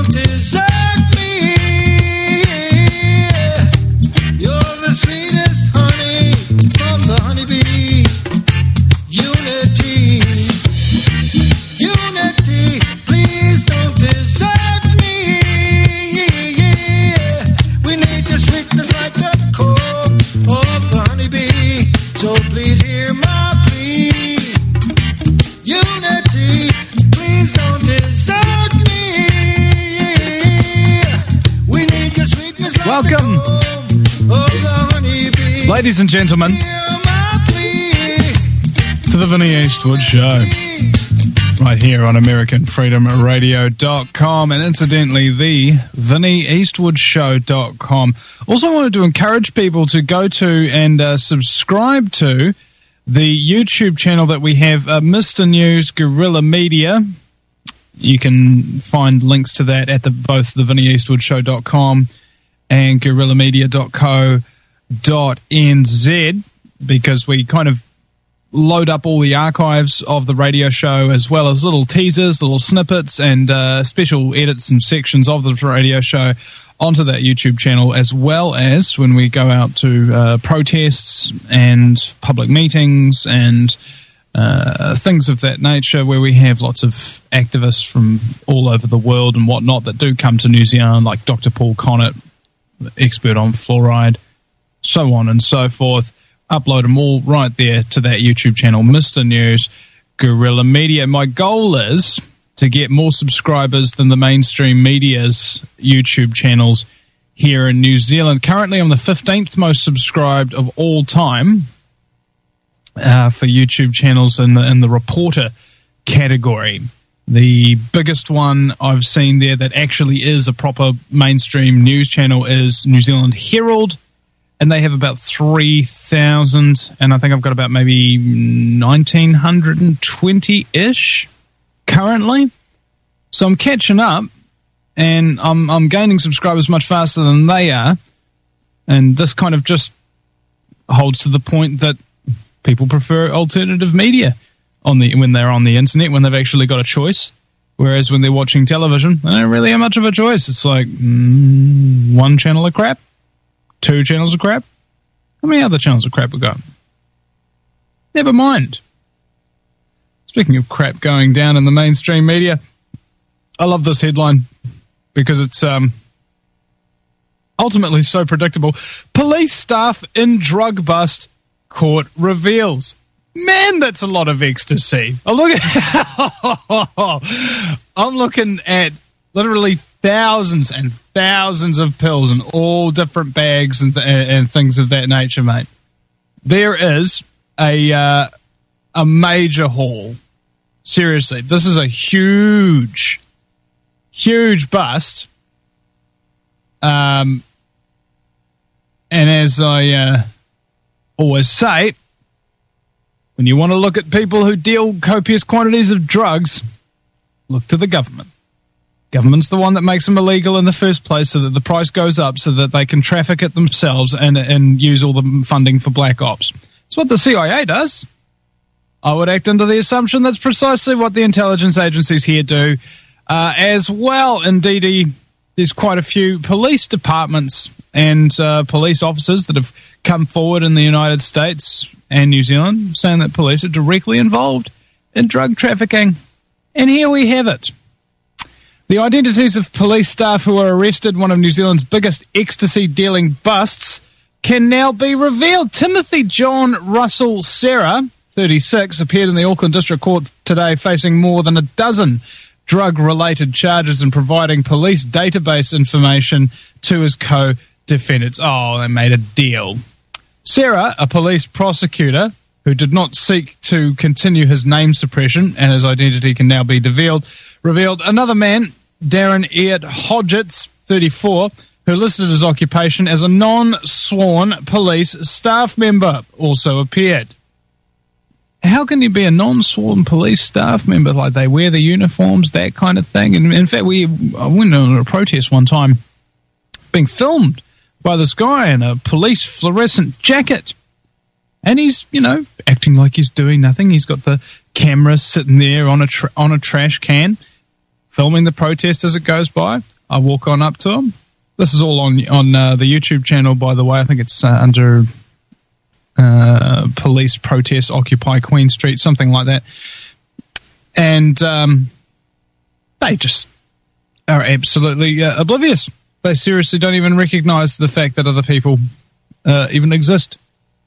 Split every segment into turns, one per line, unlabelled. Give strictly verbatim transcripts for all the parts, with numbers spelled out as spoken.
don't desert me. You're the sweetest honey from the honeybee. Unity, unity, please don't desert me. We need your sweetness like the core of the honeybee. So please hear my plea. Unity, please don't desert me. We need your sweetness like
Welcome,
the core of the honeybee.
ladies and gentlemen,
Hear my plea.
to the Vinnie Eastwood Show, right here on American Freedom Radio dot com, and incidentally, the Vinnie Eastwood Show dot com. Also wanted to encourage people to go to and uh, subscribe to the YouTube channel that we have, uh, Mister News Guerrilla Media. You can find links to that at the, both the Vinnie Eastwood Show dot com and guerrilla media dot co dot n z, because we kind of load up all the archives of the radio show, as well as little teasers, little snippets, and uh, special edits and sections of the radio show onto that YouTube channel, as well as when we go out to uh, protests and public meetings and uh, things of that nature, where we have lots of activists from all over the world and whatnot that do come to New Zealand, like Doctor Paul Connett, expert on fluoride, so on and so forth. Upload them all right there to that YouTube channel, Mister News Guerrilla Media. My goal is to get more subscribers than the mainstream media's YouTube channels here in New Zealand. Currently, I'm the fifteenth most subscribed of all time uh, for YouTube channels in the in the reporter category. The biggest one I've seen there that actually is a proper mainstream news channel is New Zealand Herald, and they have about three thousand, and I think I've got about maybe nineteen twenty-ish currently. So I'm catching up, and I'm I'm gaining subscribers much faster than they are, and this kind of just holds to the point that people prefer alternative media on the when they're on the internet, when they've actually got a choice, whereas when they're watching television, they don't really have much of a choice. It's like mm, one channel of crap, two channels of crap. How many other channels of crap we got? Never mind. Speaking of crap going down in the mainstream media, I love this headline because it's um, ultimately so predictable. Police staff in drug bust, court reveals. Man, that's a lot of ecstasy. I look at I'm looking at literally thousands and thousands of pills in all different bags and, th- and things of that nature, mate. There is a uh, a major haul. Seriously, this is a huge, huge bust. Um, and as I uh, always say, when you want to look at people who deal copious quantities of drugs, look to the government. Government's the one that makes them illegal in the first place, so that the price goes up, so that they can traffic it themselves and and use all the funding for black ops. It's what the C I A does. I would act under the assumption that's precisely what the intelligence agencies here do uh, as well. Indeed, there's quite a few police departments and uh, police officers that have come forward in the United States and New Zealand saying that police are directly involved in drug trafficking. And here we have it. The identities of police staff who were arrested, one of New Zealand's biggest ecstasy-dealing busts, can now be revealed. Timothy John Russell Serra, thirty-six, appeared in the Auckland District Court today facing more than a dozen drug-related charges and providing police database information to his co-defendants. Oh, they made a deal. Serra, a police prosecutor who did not seek to continue his name suppression and his identity can now be revealed, revealed another man, Darren Eart Hodgetts, thirty-four, who listed his occupation as a non-sworn police staff member, also appeared. How can you be a non-sworn police staff member? Like, they wear the uniforms, that kind of thing. And in fact, we I went on a protest one time being filmed by this guy in a police fluorescent jacket. And he's, you know, acting like he's doing nothing. He's got the camera sitting there on a tra- on a trash can, filming the protest as it goes by. I walk on up to him. This is all on on uh, the YouTube channel, by the way. I think it's uh, under uh, Police Protest Occupy Queen Street, something like that. And um, they just are absolutely uh, oblivious. They seriously don't even recognize the fact that other people uh, even exist.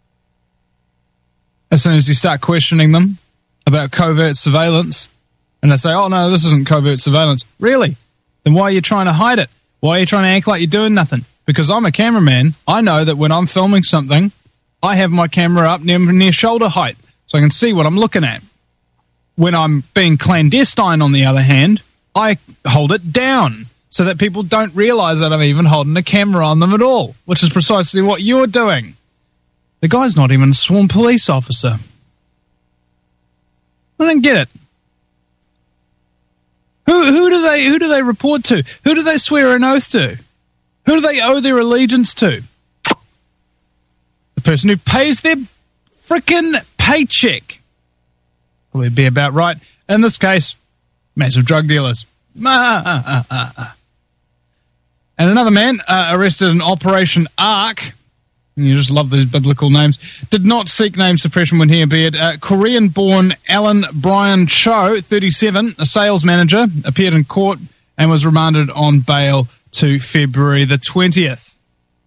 As soon as you start questioning them about covert surveillance, and they say, oh, no, this isn't covert surveillance. Really? Then why are you trying to hide it? Why are you trying to act like you're doing nothing? Because I'm a cameraman. I know that when I'm filming something, I have my camera up near, near shoulder height so I can see what I'm looking at. When I'm being clandestine, on the other hand, I hold it down so that people don't realize that I'm even holding a camera on them at all, which is precisely what you're doing. The guy's not even a sworn police officer. I don't get it. Who who do they who do they report to? Who do they swear an oath to? Who do they owe their allegiance to? The person who pays their frickin' paycheck. Would be about right. In this case, massive drug dealers. And another man uh, arrested in Operation Ark. You just love these biblical names. Did not seek name suppression when he appeared. Uh, Korean-born Alan Brian Cho, thirty-seven, a sales manager, appeared in court and was remanded on bail to February the twentieth.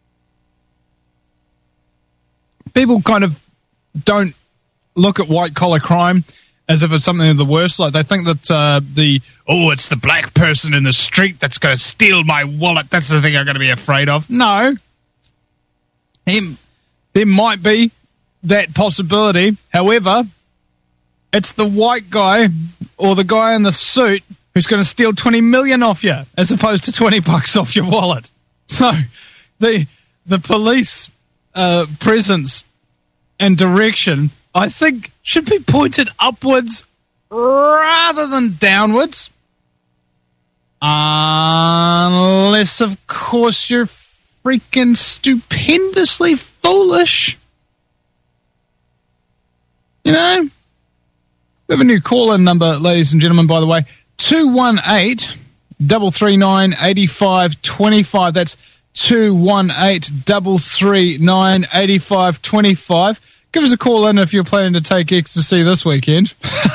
People kind of don't look at white-collar crime as if it's something of the worst. Like, they think that uh, the, oh, it's the black person in the street that's going to steal my wallet. That's the thing I'm going to be afraid of. No. Him, there might be that possibility. However, it's the white guy or the guy in the suit who's going to steal twenty million off you as opposed to twenty bucks off your wallet. So the the police uh, presence and direction, I think, should be pointed upwards rather than downwards. Unless, of course, you're freaking stupendously foolish. You know? We have a new call-in number, ladies and gentlemen, by the way. two one eight, three three nine, eight five two five. That's two one eight, three three nine, eight five two five. Give us a call in if you're planning to take ecstasy this weekend.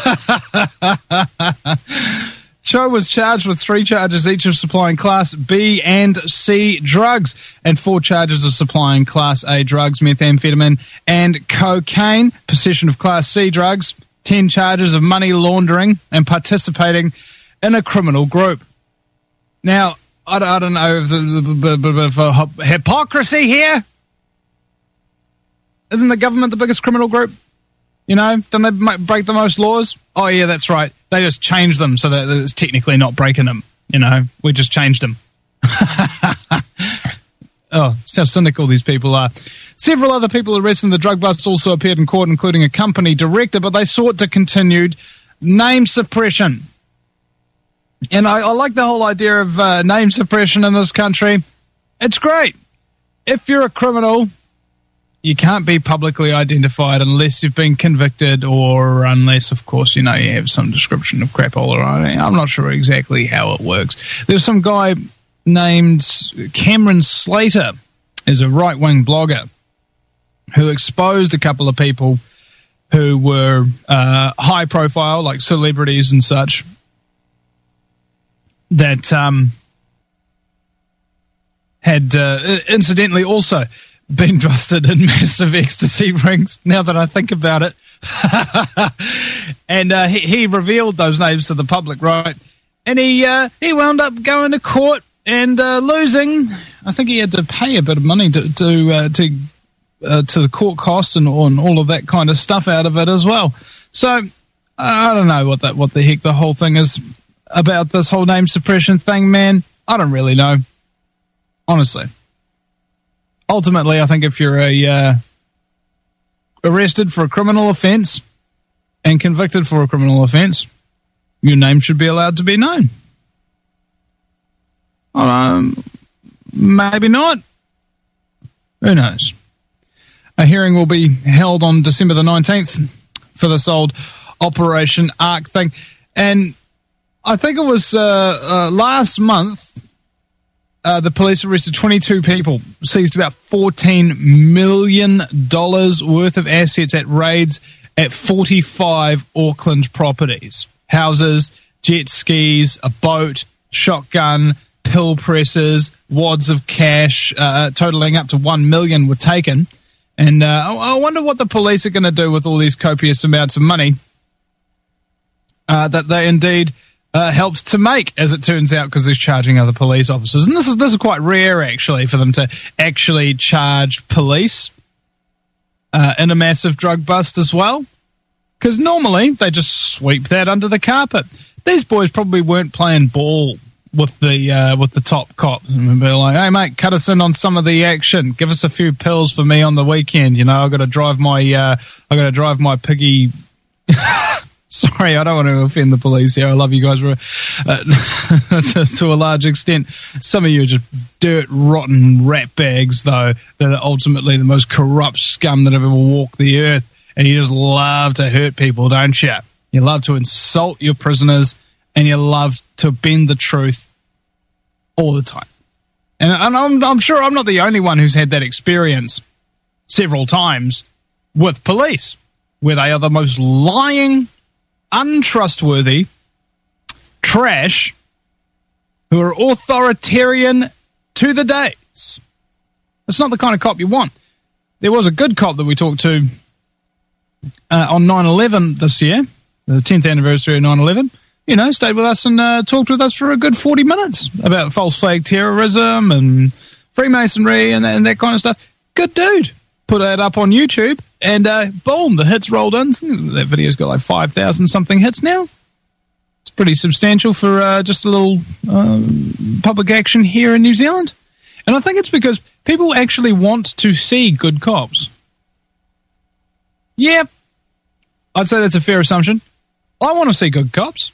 Cho was charged with three charges each of supplying Class B and C drugs and four charges of supplying Class A drugs, methamphetamine and cocaine, possession of Class C drugs, ten charges of money laundering and participating in a criminal group. Now, I don't, I don't know if there's a hypocrisy here. Isn't the government the biggest criminal group? You know, don't they break the most laws? Oh, yeah, that's right. They just changed them so that it's technically not breaking them. You know, we just changed them. Oh, see how cynical these people are. Several other people arrested in the drug bust also appeared in court, including a company director, but they sought to continued name suppression. And I, I like the whole idea of uh, name suppression in this country. It's great. If you're a criminal, you can't be publicly identified unless you've been convicted or unless, of course, you know, you have some description of crapola. I'm not sure exactly how it works. There's some guy named Cameron Slater, is a right-wing blogger who exposed a couple of people who were uh, high-profile, like celebrities and such, that um, had uh, incidentally also been busted in massive ecstasy rings, now that I think about it. And uh, he, he revealed those names to the public, right? And he uh, he wound up going to court and uh, losing. I think he had to pay a bit of money to to uh, to, uh, to the court costs and, and all of that kind of stuff out of it as well. So I don't know what that what the heck the whole thing is about, this whole name suppression thing, man. I don't really know, honestly. Ultimately, I think if you're a uh, arrested for a criminal offence and convicted for a criminal offence, your name should be allowed to be known. Um, maybe not. Who knows? A hearing will be held on December the nineteenth for this old Operation Ark thing. And I think it was uh, uh, last month uh, the police arrested twenty-two people, seized about fourteen million dollars worth of assets at raids at forty-five Auckland properties. Houses, jet skis, a boat, shotgun, pill presses, wads of cash, uh, totaling up to one million were taken. And uh, I wonder what the police are going to do with all these copious amounts of money uh, that they indeed uh, helped to make, as it turns out, because they're charging other police officers. And this is this is quite rare, actually, for them to actually charge police uh, in a massive drug bust as well. Because normally they just sweep that under the carpet. These boys probably weren't playing ball with the uh, with the top cops, and be like, "Hey mate, cut us in on some of the action. Give us a few pills for me on the weekend. You know, I got to drive my uh, I got to drive my piggy." Sorry, I don't want to offend the police here. I love you guys uh, to, to a large extent. Some of you are just dirt rotten rat bags, though, that are ultimately the most corrupt scum that have ever walked the earth. And you just love to hurt people, don't you? You love to insult your prisoners, and you love to bend the truth all the time. And, and I'm, I'm sure I'm not the only one who's had that experience several times with police, where they are the most lying, untrustworthy trash who are authoritarian to the days. That's not the kind of cop you want. There was a good cop that we talked to uh, on nine eleven this year, the tenth anniversary of nine eleven. You know, stayed with us and uh, talked with us for a good forty minutes about false flag terrorism and Freemasonry and, and that kind of stuff. Good dude. Put that up on YouTube, and uh, boom, the hits rolled in. That video's got like five thousand something hits now. It's pretty substantial for uh, just a little um, public action here in New Zealand. And I think it's because people actually want to see good cops. Yep, I'd say that's a fair assumption. I want to see good cops.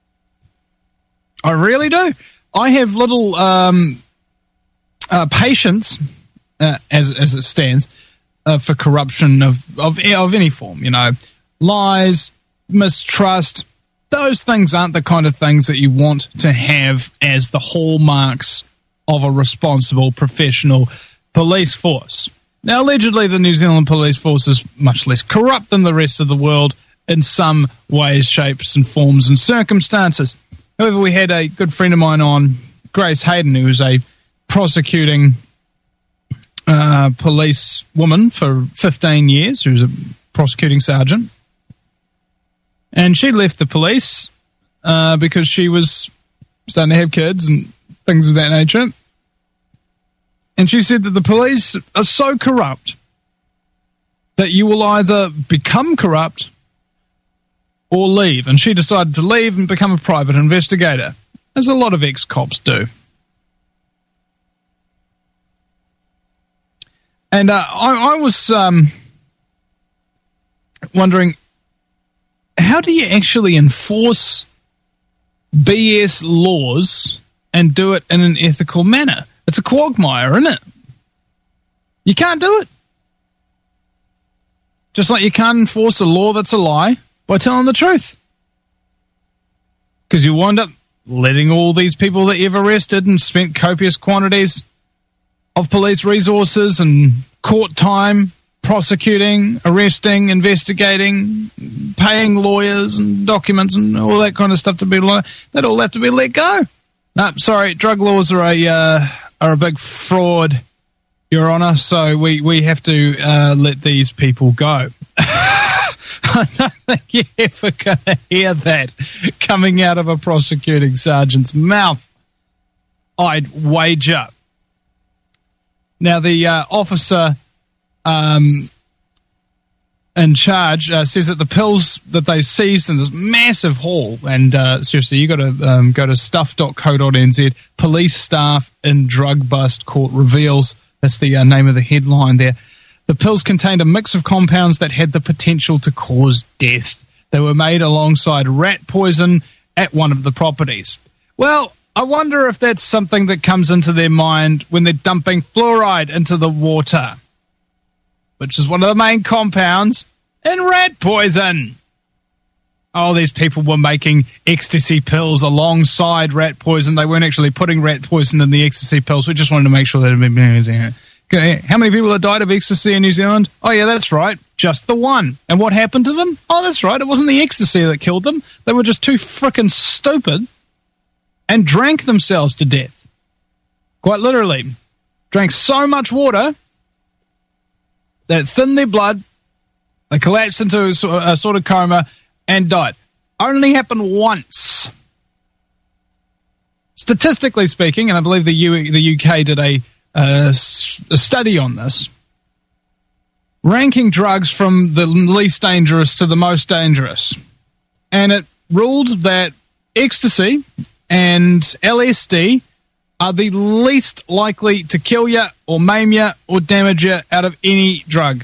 I really do. I have little um, uh, patience, uh, as as it stands, uh, for corruption of, of of any form. You know, lies, mistrust. Those things aren't the kind of things that you want to have as the hallmarks of a responsible, professional police force. Now, allegedly, the New Zealand police force is much less corrupt than the rest of the world in some ways, shapes, and forms and circumstances. However, we had a good friend of mine on, Grace Hayden, who was a prosecuting uh, police woman for fifteen years, who was a prosecuting sergeant. And she left the police uh, because she was starting to have kids and things of that nature. And she said that the police are so corrupt that you will either become corrupt or leave. And she decided to leave and become a private investigator, as a lot of ex-cops do. And uh, I, I was um, wondering, how do you actually enforce B S laws and do it in an ethical manner? It's a quagmire, isn't it? You can't do it. Just like you can't enforce a law that's a lie by telling the truth. Because you wind up letting all these people that you've arrested and spent copious quantities of police resources and court time prosecuting, arresting, investigating, paying lawyers and documents and all that kind of stuff to be like, that all have to be let go. No, sorry, drug laws are a uh, are a big fraud, Your Honour, so we, we have to uh, let these people go. I don't think you're ever going to hear that coming out of a prosecuting sergeant's mouth, I'd wager. Now, the uh, officer um, in charge uh, says that the pills that they seized in this massive haul, and uh, seriously, you got to um, go to stuff dot co dot n z, police staff in drug bust court reveals, that's the uh, name of the headline there. The pills contained a mix of compounds that had the potential to cause death. They were made alongside rat poison at one of the properties. Well, I wonder if that's something that comes into their mind when they're dumping fluoride into the water, which is one of the main compounds in rat poison. oh, these people were making ecstasy pills alongside rat poison. They weren't actually putting rat poison in the ecstasy pills. We just wanted to make sure that it had been... Okay. How many people have died of ecstasy in New Zealand? Oh, yeah, that's right. Just the one. And what happened to them? Oh, that's right. It wasn't the ecstasy that killed them. They were just too frickin' stupid and drank themselves to death. Quite literally. Drank so much water that it thinned their blood. They collapsed into a sort of coma and died. Only happened once. Statistically speaking, and I believe the U- the U K did a, uh, a study on this, ranking drugs from the least dangerous to the most dangerous. And it ruled that ecstasy and L S D are the least likely to kill you or maim you or damage you out of any drug.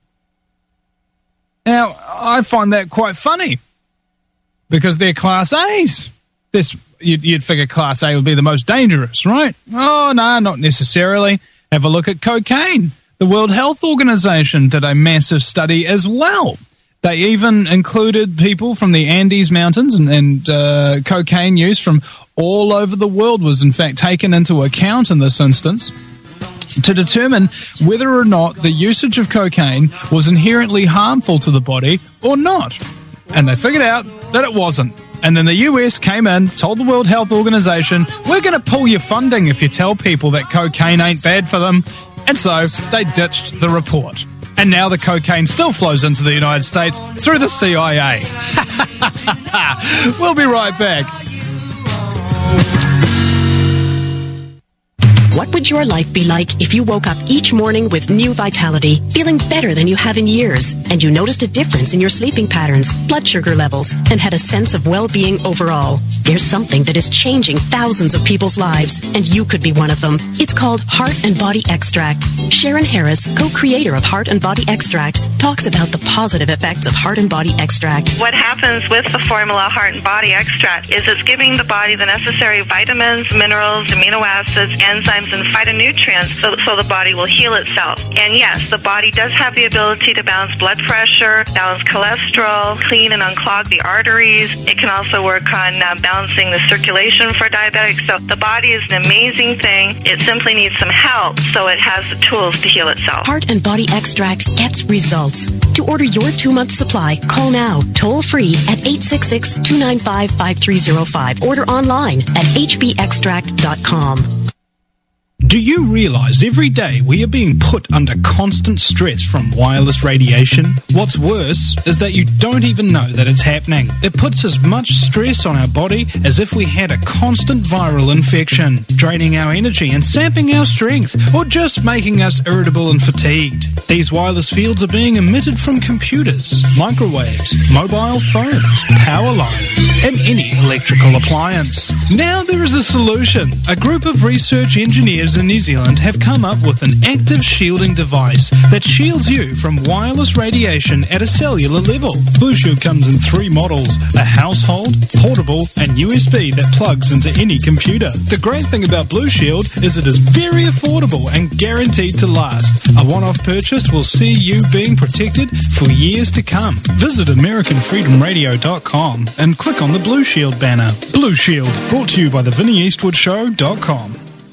Now, I find that quite funny because they're Class A's. This you'd, you'd figure Class A would be the most dangerous, right? Oh, no, not necessarily. Have a look at cocaine. The World Health Organization did a massive study as well. They even included people from the Andes Mountains, and, and uh, cocaine use from all over the world was in fact taken into account in this instance to determine whether or not the usage of cocaine was inherently harmful to the body or not. And they figured out that it wasn't. And then the U S came in, told the World Health Organization, we're going to pull your funding if you tell people that cocaine ain't bad for them. And so they ditched the report. And now the cocaine still flows into the United States through the C I A. We'll be right back.
What would your life be like if you woke up each morning with new vitality, feeling better than you have in years, and you noticed a difference in your sleeping patterns, blood sugar levels, and had a sense of well-being overall? There's something that is changing thousands of people's lives, and you could be one of them. It's called Heart and Body Extract. Sharon Harris, co-creator of Heart and Body Extract, talks about the positive effects of Heart and Body Extract.
What happens with the formula Heart and Body Extract is it's giving the body the necessary vitamins, minerals, amino acids, enzymes, and phytonutrients so, so the body will heal itself. And yes, the body does have the ability to balance blood pressure, balance cholesterol, clean and unclog the arteries. It can also work on uh, balancing the circulation for diabetics. So the body is an amazing thing. It simply needs some help so it has the tools to heal itself.
Heart and Body Extract gets results. To order your two-month supply, call now, toll-free at eight six six, two nine five, five three zero five. Order online at h b extract dot com.
Do you realize every day we are being put under constant stress from wireless radiation? What's worse is that you don't even know that it's happening. It puts as much stress on our body as if we had a constant viral infection, draining our energy and sapping our strength, or just making us irritable and fatigued. These wireless fields are being emitted from computers, microwaves, mobile phones, power lines, and any electrical appliance. Now there is a solution. A group of research engineers in New Zealand have come up with an active shielding device that shields you from wireless radiation at a cellular level. Blue Shield comes in three models, a household, portable, and U S B that plugs into any computer. The great thing about Blue Shield is it is very affordable and guaranteed to last. A one-off purchase will see you being protected for years to come. Visit American Freedom Radio dot com and click on the Blue Shield banner. Blue Shield, brought to you by the Vinnie Eastwood Show dot com.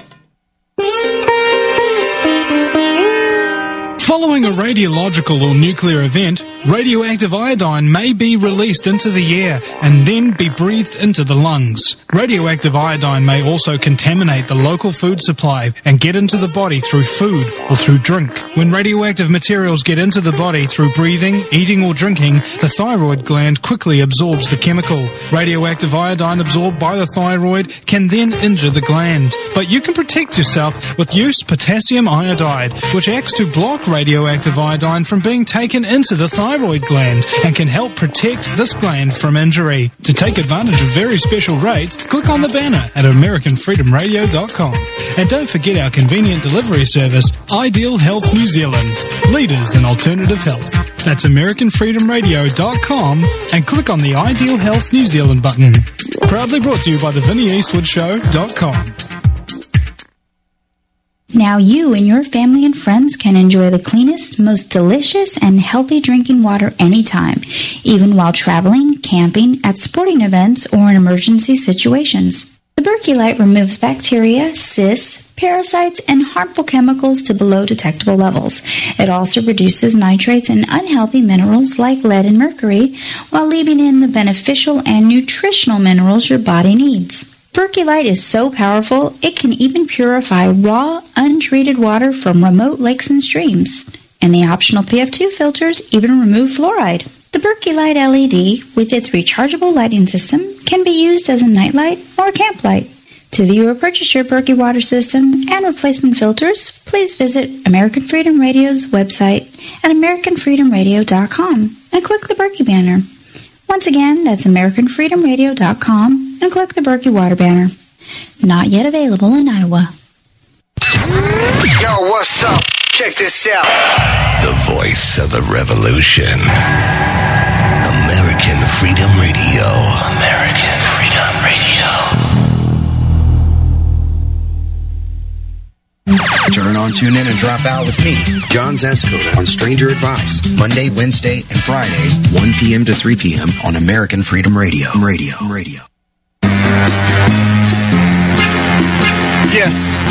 Following a radiological or nuclear event, radioactive iodine may be released into the air and then be breathed into the lungs. Radioactive iodine may also contaminate the local food supply and get into the body through food or through drink. When radioactive materials get into the body through breathing, eating or drinking, the thyroid gland quickly absorbs the chemical. Radioactive iodine absorbed by the thyroid can then injure the gland. But you can protect yourself with Use Potassium Iodide, which acts to block radioactive iodine from being taken into the thyroid gland and can help protect this gland from injury. To take advantage of very special rates, click on the banner at American Freedom Radio dot com. And don't forget our convenient delivery service, Ideal Health New Zealand, leaders in alternative health. That's American Freedom Radio dot com and click on the Ideal Health New Zealand button. Proudly brought to you by the Vinnie Eastwood Show dot com.
Now you and your family and friends can enjoy the cleanest, most delicious, and healthy drinking water anytime, even while traveling, camping, at sporting events, or in emergency situations. The Berkey Light removes bacteria, cysts, parasites, and harmful chemicals to below detectable levels. It also reduces nitrates and unhealthy minerals like lead and mercury, while leaving in the beneficial and nutritional minerals your body needs. Berkey Light is so powerful, it can even purify raw, untreated water from remote lakes and streams. And the optional P F two filters even remove fluoride. The Berkey Light L E D, with its rechargeable lighting system, can be used as a nightlight or a camp light. To view or purchase your Berkey water system and replacement filters, please visit American Freedom Radio's website at american freedom radio dot com and click the Berkey banner. Once again, that's american freedom radio dot com and click the Berkey water banner. Not yet available in Iowa.
Yo, what's up? Check this out.
The voice of the revolution. American Freedom Radio. American Freedom Radio.
Turn on, tune in, and drop out with me, John Zascoda, on Stranger Advice, Monday, Wednesday, and Friday, one p.m. to three p.m. on American Freedom Radio. Radio. Radio.
Yeah.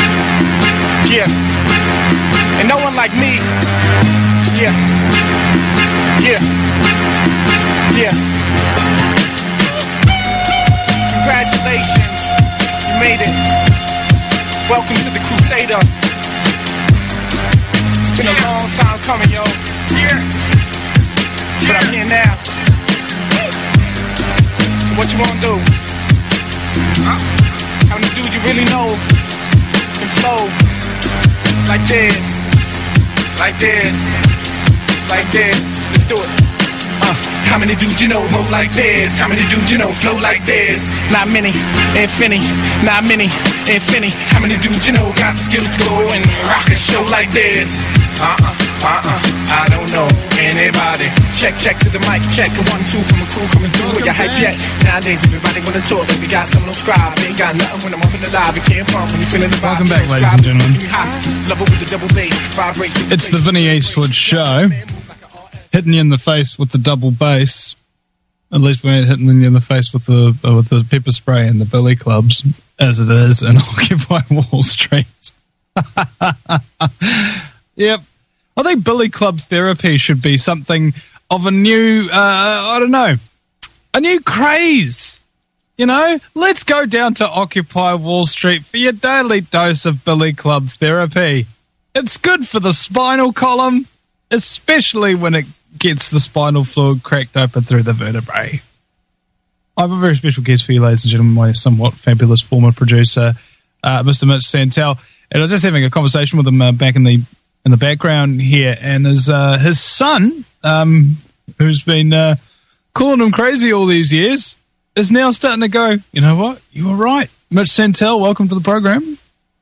Yeah. And no one like me. Yeah. Yeah. Yeah. Congratulations. You made it. Welcome to the Crusader. It's been a long time coming, yo. Yeah. But I'm here now. So what you wanna do? Huh? How many dudes you really know can flow like this, like this, like this? Let's do it. Uh, how many dudes you know roll like this? How many dudes you know flow like this? Not many, infinity, not many, infinity. How many dudes you know got the skills to go and rock a show like this? Uh-uh, uh-uh, I don't know anybody. Check, check to the mic, check a one, two from a crew coming through with your hype yet. Nowadays everybody wanna talk, but we got some no scribe. Ain't got nothing when I'm up in the live. You can't farm when you feeling the vibe.
Welcome back, ladies and gentlemen.
Love it with the double bass, vibration.
It's the Vinnie Eastwood Show. Hitting you in the face with the double bass. At least we ain't hitting you in the face with the uh, with the pepper spray and the billy clubs, as it is in Occupy Wall Street. Yep. I think billy club therapy should be something of a new, uh, I don't know, a new craze. You know, let's go down to Occupy Wall Street for your daily dose of billy club therapy. It's good for the spinal column, especially when it gets the spinal fluid cracked open through the vertebrae. I have a very special guest for you, ladies and gentlemen, my somewhat fabulous former producer, uh, Mister Mitch Santel. And I was just having a conversation with him uh, back in the in the background here, and his uh, his son, um, who's been uh, calling him crazy all these years, is now starting to go, you know what, you were right. Mitch Santel, welcome to the program.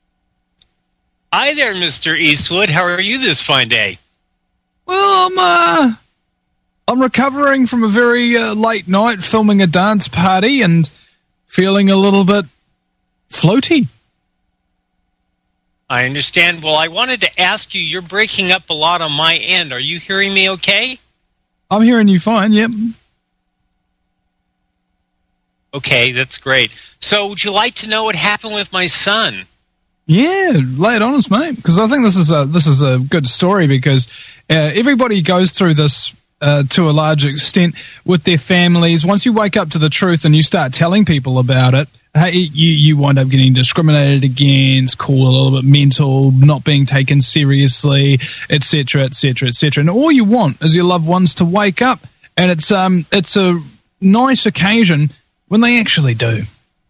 Hi there, Mister Eastwood. How are you this fine day?
Well, I'm, uh, I'm recovering from a very uh, late night filming a dance party and feeling a little bit floaty.
I understand. Well, I wanted to ask you, you're breaking up a lot on my end. Are you hearing me okay?
I'm hearing you fine, yep.
Okay, that's great. So would you like to know what happened with my son?
Yeah, lay it on us, mate, because I think this is a, this is a good story because uh, everybody goes through this uh, to a large extent with their families. Once you wake up to the truth and you start telling people about it, hey, you, you wind up getting discriminated against, called a little bit mental, not being taken seriously, et cetera, et cetera, et cetera. And all you want is your loved ones to wake up, and it's um it's a nice occasion when they actually do.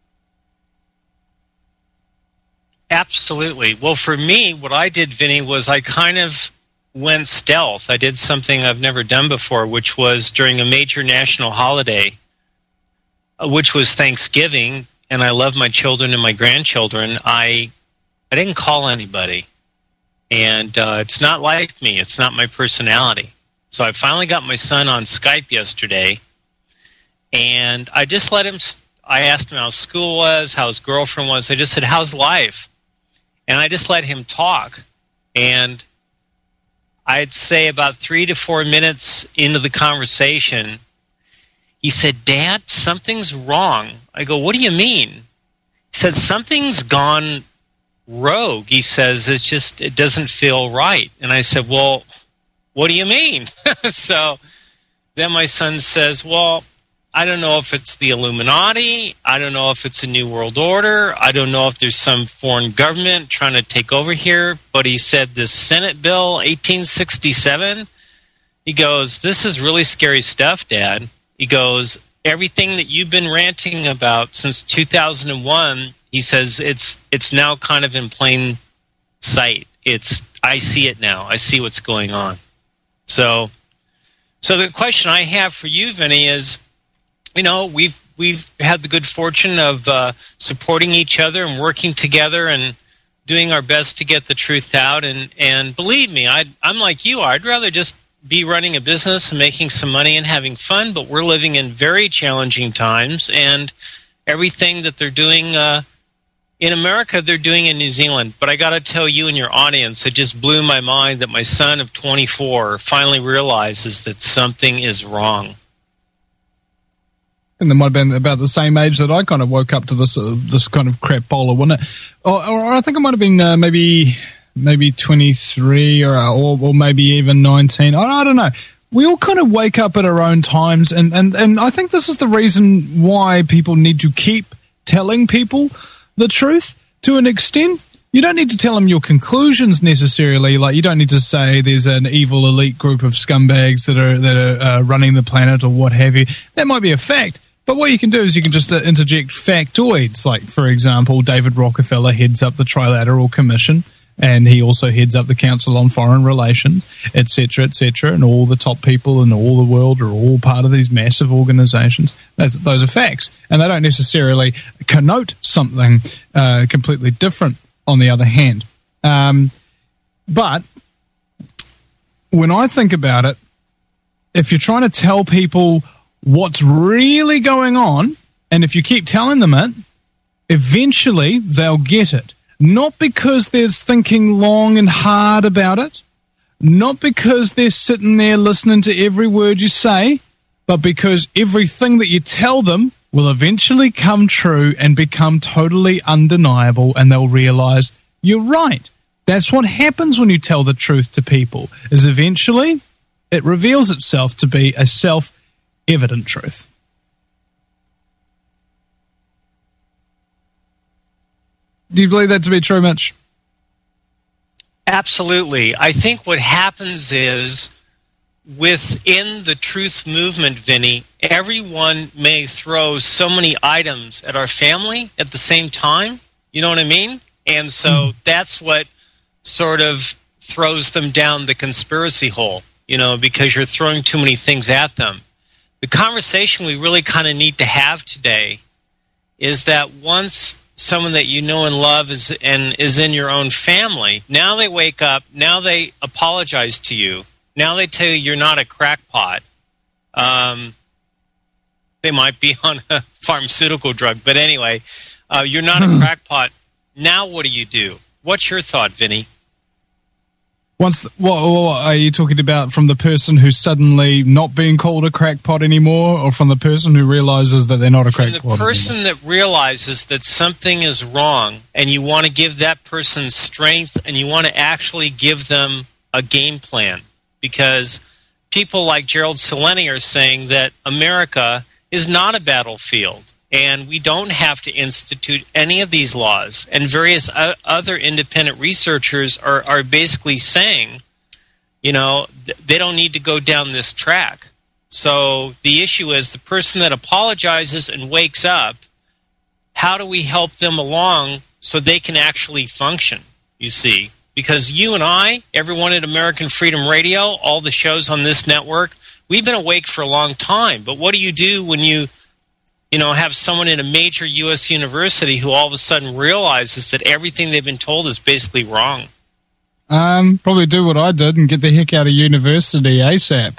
Absolutely. Well, for me, what I did, Vinny, was I kind of went stealth. I did something I've never done before, which was during a major national holiday, which was Thanksgiving, and I love my children and my grandchildren. I I didn't call anybody, and uh, it's not like me. It's not my personality. So I finally got my son on Skype yesterday, and I just let him. I asked him how school was, how his girlfriend was. I just said, "How's life?" And I just let him talk. And I'd say about three to four minutes into the conversation, he said, Dad, something's wrong. I go, what do you mean? He said, something's gone rogue. He says, it's just, it doesn't feel right. And I said, well, what do you mean? So then my son says, well, I don't know if it's the Illuminati. I don't know if it's a New World Order. I don't know if there's some foreign government trying to take over here. But he said this Senate Bill eighteen sixty-seven, he goes, this is really scary stuff, Dad. He goes, everything that you've been ranting about since two thousand one, he says, it's it's now kind of in plain sight. It's I see it now. I see what's going on. So, so the question I have for you, Vinny, is, you know, we've we've had the good fortune of uh, supporting each other and working together and doing our best to get the truth out. And, and believe me, I'd, I'm like you are. I'd rather just be running a business and making some money and having fun, but we're living in very challenging times, and everything that they're doing uh, in America, they're doing in New Zealand. But I got to tell you and your audience, it just blew my mind that my son of twenty-four finally realizes that something is wrong.
And it might have been about the same age that I kind of woke up to this uh, this kind of crapola, wasn't it? Or, or I think it might have been uh, maybe maybe twenty-three or, or or maybe even nineteen. I, I don't know. We all kind of wake up at our own times, and, and, and I think this is the reason why people need to keep telling people the truth to an extent. You don't need to tell them your conclusions necessarily. Like, you don't need to say there's an evil elite group of scumbags that are that are uh, running the planet or what have you. That might be a fact. But what you can do is you can just uh, interject factoids. Like, for example, David Rockefeller heads up the Trilateral Commission, and he also heads up the Council on Foreign Relations, et cetera, et cetera, and all the top people in all the world are all part of these massive organizations. That's, those are facts. And they don't necessarily connote something uh, completely different, on the other hand. Um, but when I think about it, if you're trying to tell people what's really going on, and if you keep telling them it, eventually they'll get it. Not because they're thinking long and hard about it, not because they're sitting there listening to every word you say, but because everything that you tell them will eventually come true and become totally undeniable, and they'll realize you're right. That's what happens when you tell the truth to people, is eventually it reveals itself to be a self-evident truth. Do you believe that to be true, Mitch?
Absolutely. I think what happens is, within the truth movement, Vinny, everyone may throw so many items at our family at the same time. You know what I mean? And so mm. that's what sort of throws them down the conspiracy hole, you know, because you're throwing too many things at them. The conversation we really kind of need to have today is that once someone that you know and love is and is in your own family, now they wake up, now they apologize to you, now they tell you you're not a crackpot. Um, they might be on a pharmaceutical drug, but anyway, uh, you're not a crackpot. Now what do you do? What's your thought, Vinny?
Once, what, what are you talking about, from the person who's suddenly not being called a crackpot anymore, or from the person who realizes that they're not a
from
crackpot
the person
anymore?
that realizes that something is wrong, and you want to give that person strength, and you want to actually give them a game plan. Because people like Gerald Celente are saying that America is not a battlefield, and we don't have to institute any of these laws. And various o- other independent researchers are, are basically saying, you know, th- they don't need to go down this track. So the issue is the person that apologizes and wakes up, how do we help them along so they can actually function, you see? Because you and I, everyone at American Freedom Radio, all the shows on this network, we've been awake for a long time. But what do you do when you, you know, have someone in a major U S university who all of a sudden realizes that everything they've been told is basically wrong?
Um, probably do what I did and get the heck out of university ASAP.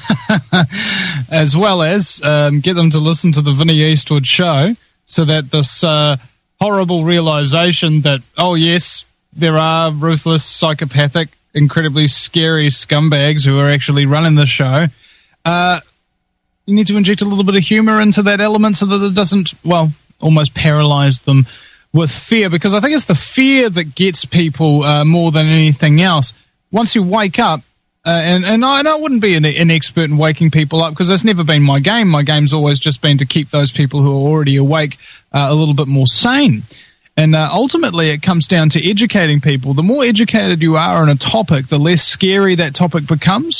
As well as um, get them to listen to the Vinny Eastwood show, so that this uh, horrible realization that, oh yes, there are ruthless, psychopathic, incredibly scary scumbags who are actually running the show, uh, you need to inject a little bit of humor into that element so that it doesn't, well, almost paralyze them with fear, because I think it's the fear that gets people uh, more than anything else. Once you wake up, uh, and, and, I, and I wouldn't be an, an expert in waking people up because that's never been my game. My game's always just been to keep those people who are already awake uh, a little bit more sane. And uh, ultimately, it comes down to educating people. The more educated you are on a topic, the less scary that topic becomes.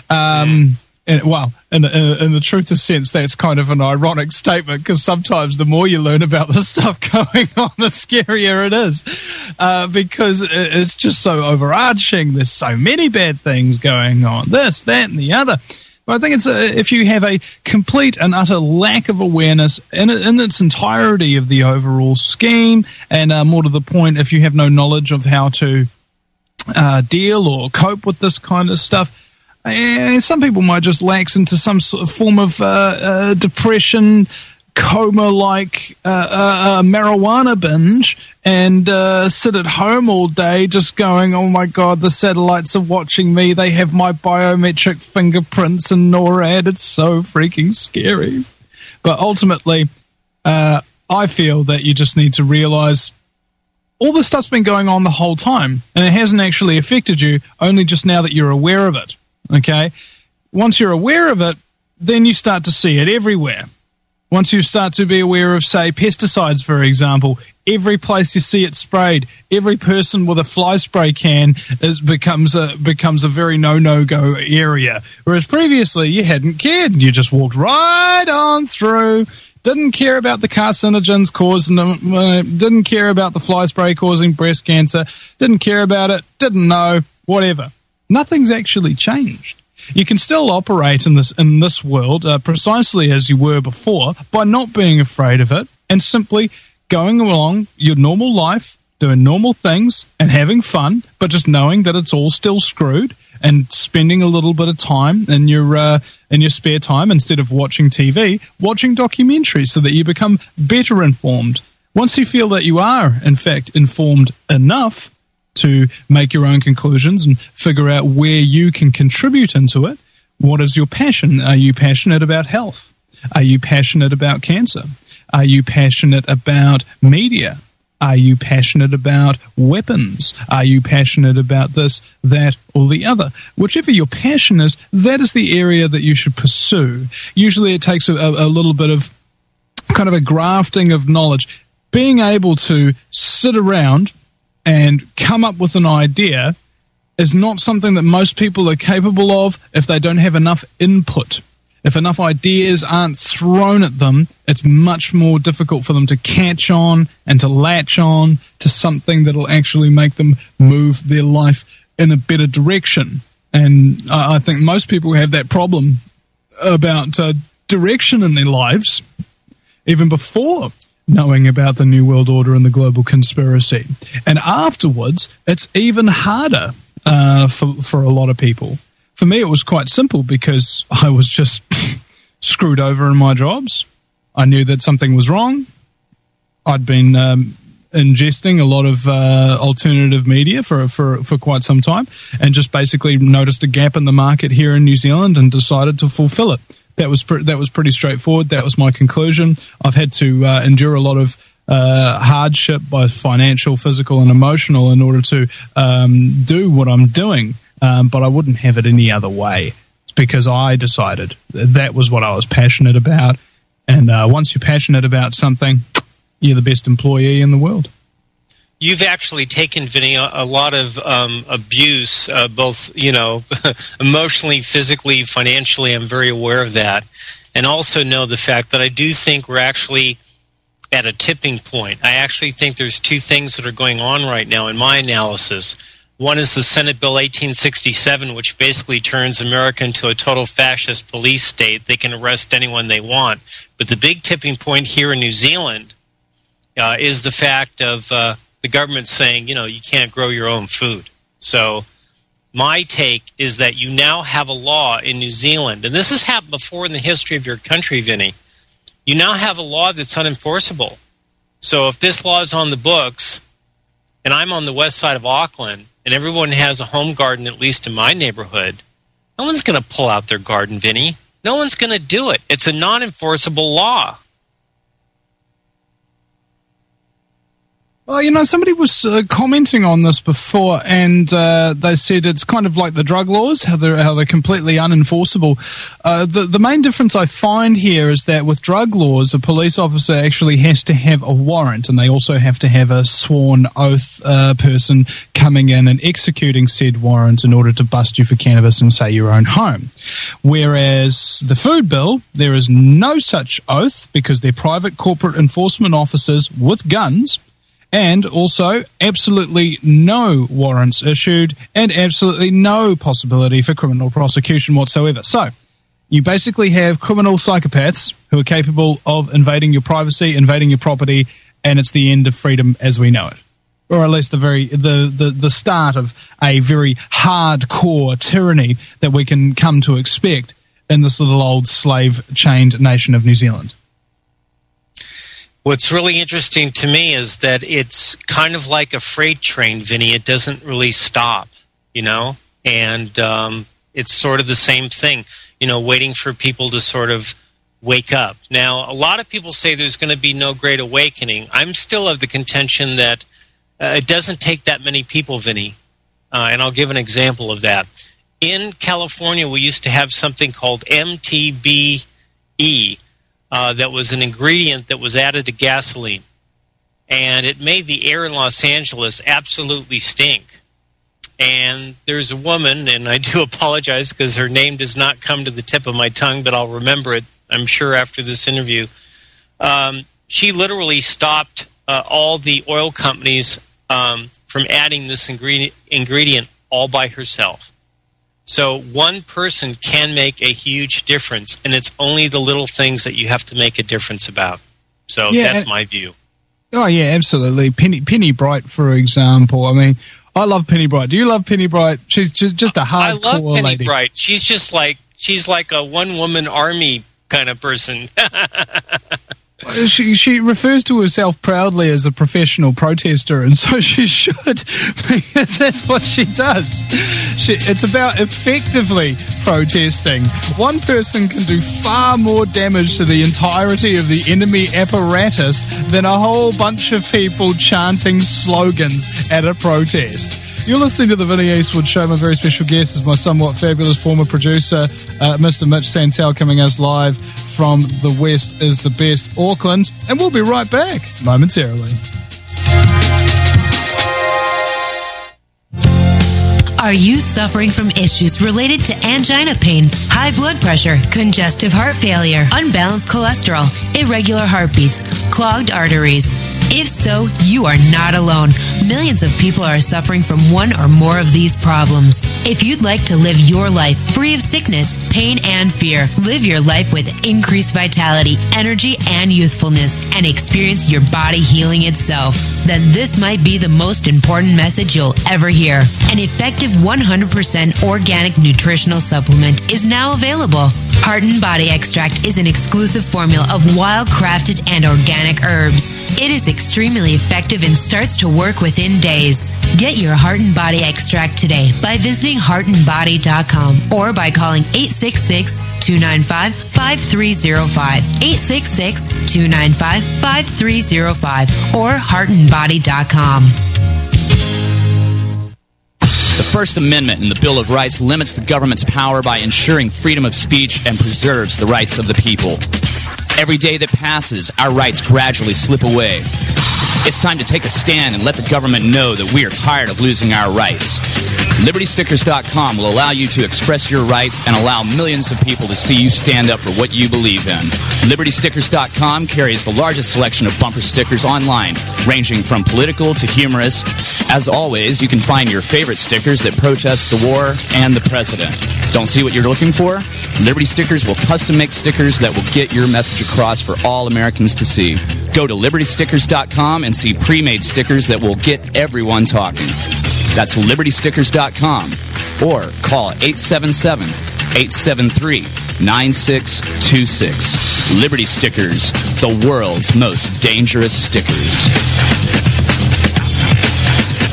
Um, and, well, in, in, in the truthest sense, that's kind of an ironic statement because sometimes the more you learn about the stuff going on, the scarier it is. Uh, because it, it's just so overarching. There's so many bad things going on. This, that, and the other. But I think it's a, if you have a complete and utter lack of awareness in, in its entirety of the overall scheme, and uh, more to the point, if you have no knowledge of how to uh, deal or cope with this kind of stuff, and some people might just lax into some sort of form of uh, uh, depression, coma-like uh, uh, uh, marijuana binge, and uh, sit at home all day just going, oh my God, the satellites are watching me. They have my biometric fingerprints and NORAD. It's so freaking scary. But ultimately, uh, I feel that you just need to realize all this stuff's been going on the whole time, and it hasn't actually affected you, only just now that you're aware of it. Okay? Once you're aware of it, then you start to see it everywhere. Once you start to be aware of, say, pesticides, for example, every place you see it sprayed, every person with a fly spray can is becomes a becomes a very no-no-go area. Whereas previously you hadn't cared. You just walked right on through, didn't care about the carcinogens causing them, uh, didn't care about the fly spray causing breast cancer, didn't care about it, didn't know, whatever. Nothing's actually changed. You can still operate in this in this world uh, precisely as you were before by not being afraid of it and simply going along your normal life, doing normal things and having fun, but just knowing that it's all still screwed and spending a little bit of time in your uh, in your spare time instead of watching T V, watching documentaries so that you become better informed. Once you feel that you are, in fact, informed enough to make your own conclusions and figure out where you can contribute into it. What is your passion? Are you passionate about health? Are you passionate about cancer? Are you passionate about media? Are you passionate about weapons? Are you passionate about this, that, or the other? Whichever your passion is, that is the area that you should pursue. Usually it takes a, a little bit of kind of a grafting of knowledge. Being able to sit around and come up with an idea is not something that most people are capable of if they don't have enough input. If enough ideas aren't thrown at them, it's much more difficult for them to catch on and to latch on to something that'll actually make them move their life in a better direction. And I think most people have that problem about uh, direction in their lives, even before knowing about the New World Order and the global conspiracy. And afterwards, it's even harder uh, for, for a lot of people. For me, it was quite simple because I was just screwed over in my jobs. I knew that something was wrong. I'd been um, ingesting a lot of uh, alternative media for, for, for quite some time and just basically noticed a gap in the market here in New Zealand and decided to fulfill it. That was pre- that was pretty straightforward. That was my conclusion. I've had to uh, endure a lot of uh, hardship, both financial, physical, and emotional, in order to um, do what I'm doing. Um, but I wouldn't have it any other way. It's because I decided that was what I was passionate about. And uh, once you're passionate about something, you're the best employee in the world.
You've actually taken, Vinny, a, a lot of um, abuse, uh, both, you know, emotionally, physically, financially. I'm very aware of that. And also know the fact that I do think we're actually at a tipping point. I actually think there's two things that are going on right now in my analysis. One is the Senate Bill eighteen sixty-seven, which basically turns America into a total fascist police state. They can arrest anyone they want. But the big tipping point here in New Zealand uh, is the fact of uh, the government saying, you know, you can't grow your own food. So my take is that you now have a law in New Zealand, and this has happened before in the history of your country, Vinny. You now have a law that's unenforceable. So if this law is on the books, and I'm on the west side of Auckland, and everyone has a home garden, at least in my neighborhood, no one's going to pull out their garden, Vinny. No one's going to do it. It's a non-enforceable law.
Well, you know, somebody was uh, commenting on this before, and uh, they said it's kind of like the drug laws, how they're, how they're completely unenforceable. Uh, the, the main difference I find here is that with drug laws, a police officer actually has to have a warrant, and they also have to have a sworn oath uh, person coming in and executing said warrant in order to bust you for cannabis in, say, your own home. Whereas the food bill, there is no such oath because they're private corporate enforcement officers with guns. And also, absolutely no warrants issued and absolutely no possibility for criminal prosecution whatsoever. So, you basically have criminal psychopaths who are capable of invading your privacy, invading your property, and it's the end of freedom as we know it. Or at least the very the, the, the start of a very hardcore tyranny that we can come to expect in this little old slave-chained nation of New Zealand.
What's really interesting to me is that it's kind of like a freight train, Vinny. It doesn't really stop, you know? And um, it's sort of the same thing, you know, waiting for people to sort of wake up. Now, a lot of people say there's going to be no great awakening. I'm still of the contention that uh, it doesn't take that many people, Vinny. Uh, and I'll give an example of that. In California, we used to have something called M T B E. Uh, that was an ingredient that was added to gasoline. And it made the air in Los Angeles absolutely stink. And there's a woman, and I do apologize because her name does not come to the tip of my tongue, but I'll remember it, I'm sure, after this interview. Um, she literally stopped uh, all the oil companies um, from adding this ingredient, ingredient all by herself. So one person can make a huge difference, and it's only the little things that you have to make a difference about. So yeah, that's my view.
Oh, yeah, absolutely. Penny Penny Bright, for example. I mean, I love Penny Bright. Do you love Penny Bright? She's just, just a hardcore lady. I love Penny
lady. Bright. She's just like, she's like a one-woman army kind of person.
She she refers to herself proudly as a professional protester, and so she should, because that's what she does. She, it's about effectively protesting. One person can do far more damage to the entirety of the enemy apparatus than a whole bunch of people chanting slogans at a protest. You're listening to the Vinny Eastwood Show. My very special guest is my somewhat fabulous former producer, uh, Mister Mitch Santel, coming us live from the West is the Best, Auckland. And we'll be right back momentarily.
Are you suffering from issues related to angina pain, high blood pressure, congestive heart failure, unbalanced cholesterol, irregular heartbeats, clogged arteries? If so, you are not alone. Millions of people are suffering from one or more of these problems. If you'd like to live your life free of sickness, pain, and fear, live your life with increased vitality, energy, and youthfulness, and experience your body healing itself, then this might be the most important message you'll ever hear. An effective one hundred percent organic nutritional supplement is now available. Heart and Body Extract is an exclusive formula of wild-crafted and organic herbs. It is extremely effective and starts to work within days. Get your Heart and Body Extract today by visiting heart and body dot com or by calling eight six six, two nine five, five three zero five, eight six six, two nine five, five three zero five, or heart and body dot com.
The First Amendment in the Bill of Rights limits the government's power by ensuring freedom of speech and preserves the rights of the people. Every day that passes, our rights gradually slip away. It's time to take a stand and let the government know that we are tired of losing our rights. Liberty Stickers dot com will allow you to express your rights and allow millions of people to see you stand up for what you believe in. Liberty Stickers dot com carries the largest selection of bumper stickers online, ranging from political to humorous. As always, you can find your favorite stickers that protest the war and the president. Don't see what you're looking for? Liberty Stickers will custom make stickers that will get your message across for all Americans to see. Go to Liberty Stickers dot com and see pre-made stickers that will get everyone talking. That's Liberty Stickers dot com or call eight seven seven, eight seven three, nine six two six. Liberty Stickers, the world's most dangerous stickers.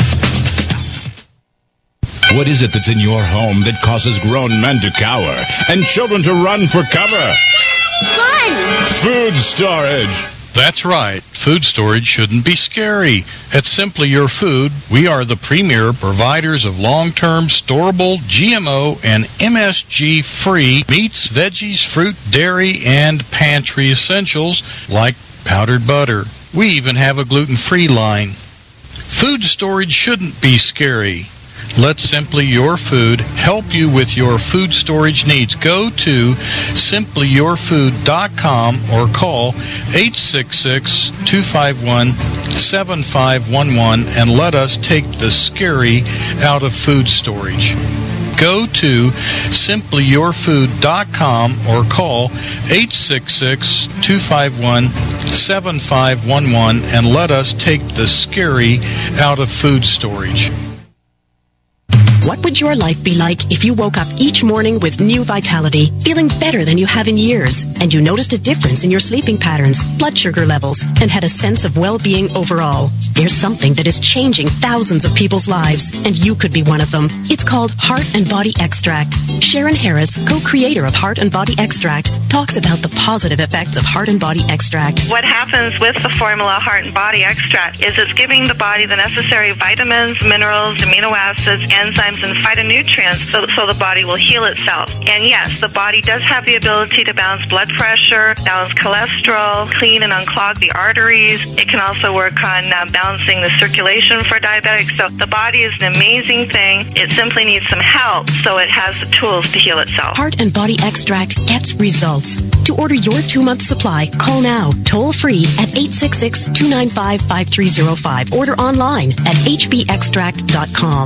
What is it that's in your home that causes grown men to cower and children to run for cover?
Fun!
Food storage.
That's right. Food storage shouldn't be scary. At Simply Your Food, we are the premier providers of long-term, storable, G M O, and M S G-free meats, veggies, fruit, dairy, and pantry essentials like powdered butter. We even have a gluten-free line. Food storage shouldn't be scary. Let Simply Your Food help you with your food storage needs. Go to simply your food dot com or call eight six six, two five one, seven five one one and let us take the scary out of food storage. Go to simply your food dot com or call eight six six, two five one, seven five one one and let us take the scary out of food storage.
What would your life be like if you woke up each morning with new vitality, feeling better than you have in years, and you noticed a difference in your sleeping patterns, blood sugar levels, and had a sense of well-being overall? There's something that is changing thousands of people's lives, and you could be one of them. It's called Heart and Body Extract. Sharon Harris, co-creator of Heart and Body Extract, talks about the positive effects of Heart and Body Extract.
What happens with the formula Heart and Body Extract is it's giving the body the necessary vitamins, minerals, amino acids, enzymes, and phytonutrients so, so the body will heal itself. And yes, the body does have the ability to balance blood pressure, balance cholesterol, clean and unclog the arteries. It can also work on uh, balancing the circulation for diabetics. So the body is an amazing thing. It simply needs some help so it has the tools to heal itself.
Heart and Body Extract gets results. To order your two-month supply, call now, toll-free at eight six six, two nine five, five three zero five. Order online at h b extract dot com.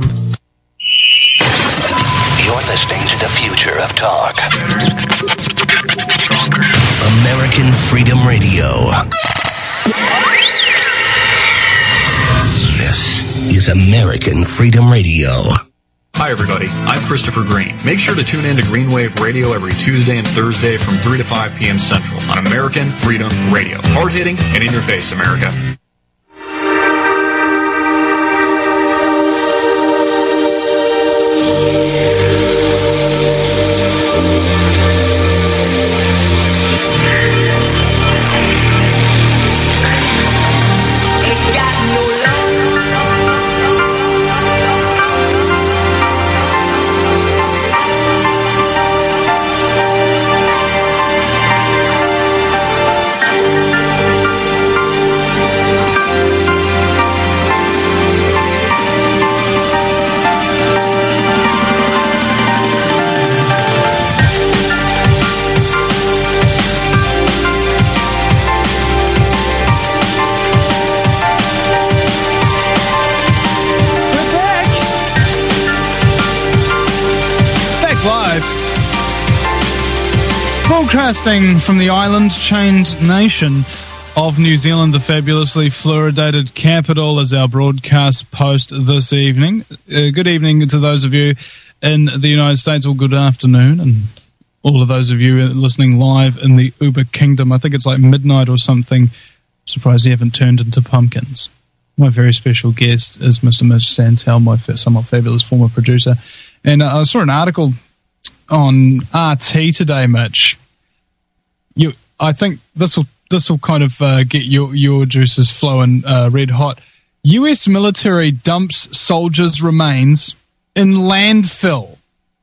You're listening to the future of talk. American Freedom Radio. This is American Freedom Radio.
Hi, everybody. I'm Christopher Green. Make sure to tune in to Green Wave Radio every Tuesday and Thursday from three to five p.m. Central on American Freedom Radio. Hard-hitting and in your face, America.
Broadcasting from the island-chained nation of New Zealand, the fabulously fluoridated capital, is our broadcast post this evening. Uh, good evening to those of you in the United States, or good afternoon, and all of those of you listening live in the Uber Kingdom. I think it's like midnight or something. I'm surprised you haven't turned into pumpkins. My very special guest is Mister Mitch Santel, my somewhat fabulous former producer. And uh, I saw an article on R T today, Mitch. You, I think this will this will kind of uh, get your your juices flowing uh, red hot. U S military dumps soldiers' remains in landfill.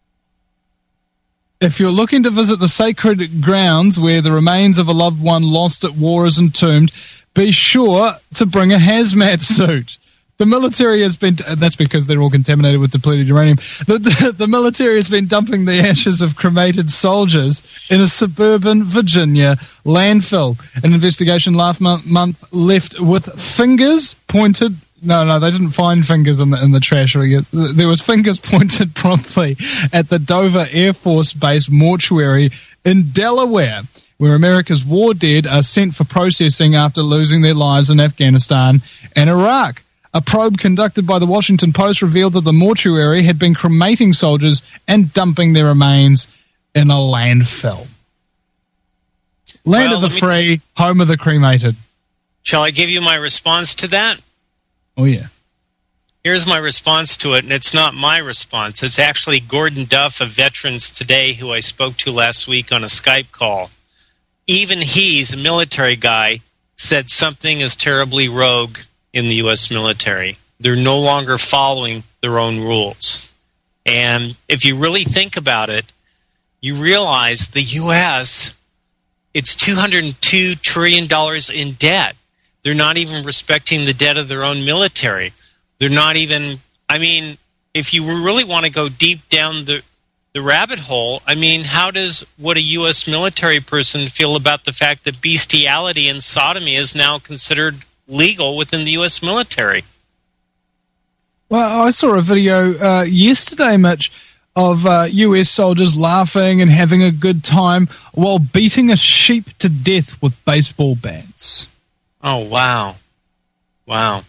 If you're looking to visit the sacred grounds where the remains of a loved one lost at war is entombed, be sure to bring a hazmat suit. The military has been, that's because they're all contaminated with depleted uranium. The, the military has been dumping the ashes of cremated soldiers in a suburban Virginia landfill. An investigation last month, month left with fingers pointed. No, no, they didn't find fingers in the, in the trash. There was fingers pointed promptly at the Dover Air Force Base mortuary in Delaware, where America's war dead are sent for processing after losing their lives in Afghanistan and Iraq. A probe conducted by the Washington Post revealed that the mortuary had been cremating soldiers and dumping their remains in a landfill. Land
Well,
of the
let me
free, home of the cremated.
Shall I give you my response to that?
Oh, yeah.
here's my response to it, and it's not my response. It's actually Gordon Duff of Veterans Today, who I spoke to last week on a Skype call. Even he's a military guy, said something is terribly rogue in the U S military. They're no longer following their own rules. And if you really think about it, you realize the U S, it's two hundred two trillion dollars in debt. They're not even respecting the debt of their own military. They're not even, I mean, if you really want to go deep down the the rabbit hole, I mean, how does, would a U S military person feel about the fact that bestiality and sodomy is now considered legal within the U S military?
Well, I saw a video uh, yesterday, Mitch, of uh, U S soldiers laughing and having a good time while beating a sheep to death with baseball bats.
Oh, wow. Wow.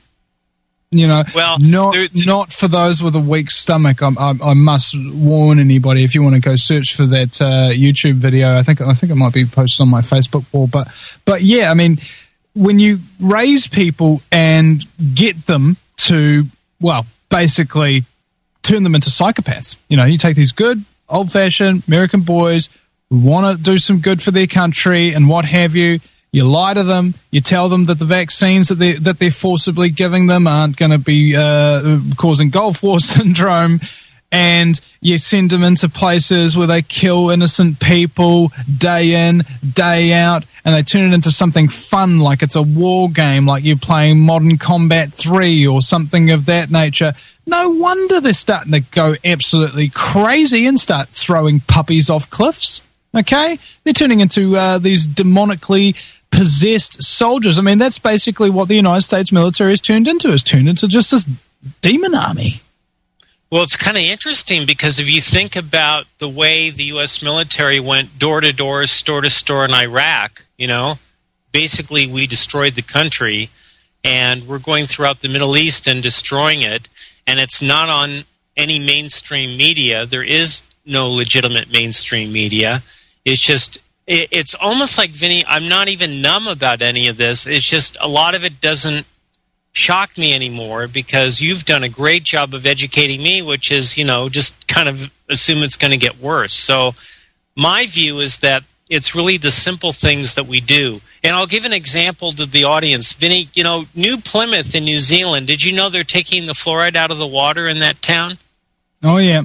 You know,
well,
not
there, there,
not for those with a weak stomach. I, I, I must warn anybody, if you want to go search for that uh, YouTube video. I think I think it might be posted on my Facebook wall. But but yeah, I mean, when you raise people and get them to, well, basically turn them into psychopaths. You know, you take these good old-fashioned American boys who want to do some good for their country and what have you. You lie to them. You tell them that the vaccines that they that they're forcibly giving them aren't going to be uh, causing Gulf War syndrome, and you send them into places where they kill innocent people day in, day out, and they turn it into something fun, like it's a war game, like you're playing Modern Combat three or something of that nature. No wonder they're starting to go absolutely crazy and start throwing puppies off cliffs. Okay, they're turning into uh, these demonically possessed soldiers. I mean, that's basically what the United States military has turned into, has turned into just this demon army.
Well, it's kind of interesting because if you think about the way the U S military went door to door, store to store in Iraq, you know, basically we destroyed the country and we're going throughout the Middle East and destroying it, and it's not on any mainstream media. There is no legitimate mainstream media. It's just, it, it's almost like, Vinny, I'm not even numb about any of this. It's just a lot of it doesn't shock me anymore because you've done a great job of educating me, which is, you know, just kind of assume it's going to get worse. So my view is that it's really the simple things that we do. And I'll give an example to the audience. Vinny, you know, New Plymouth in New Zealand, did you know they're taking the fluoride out of the water in that town?
Oh, yeah.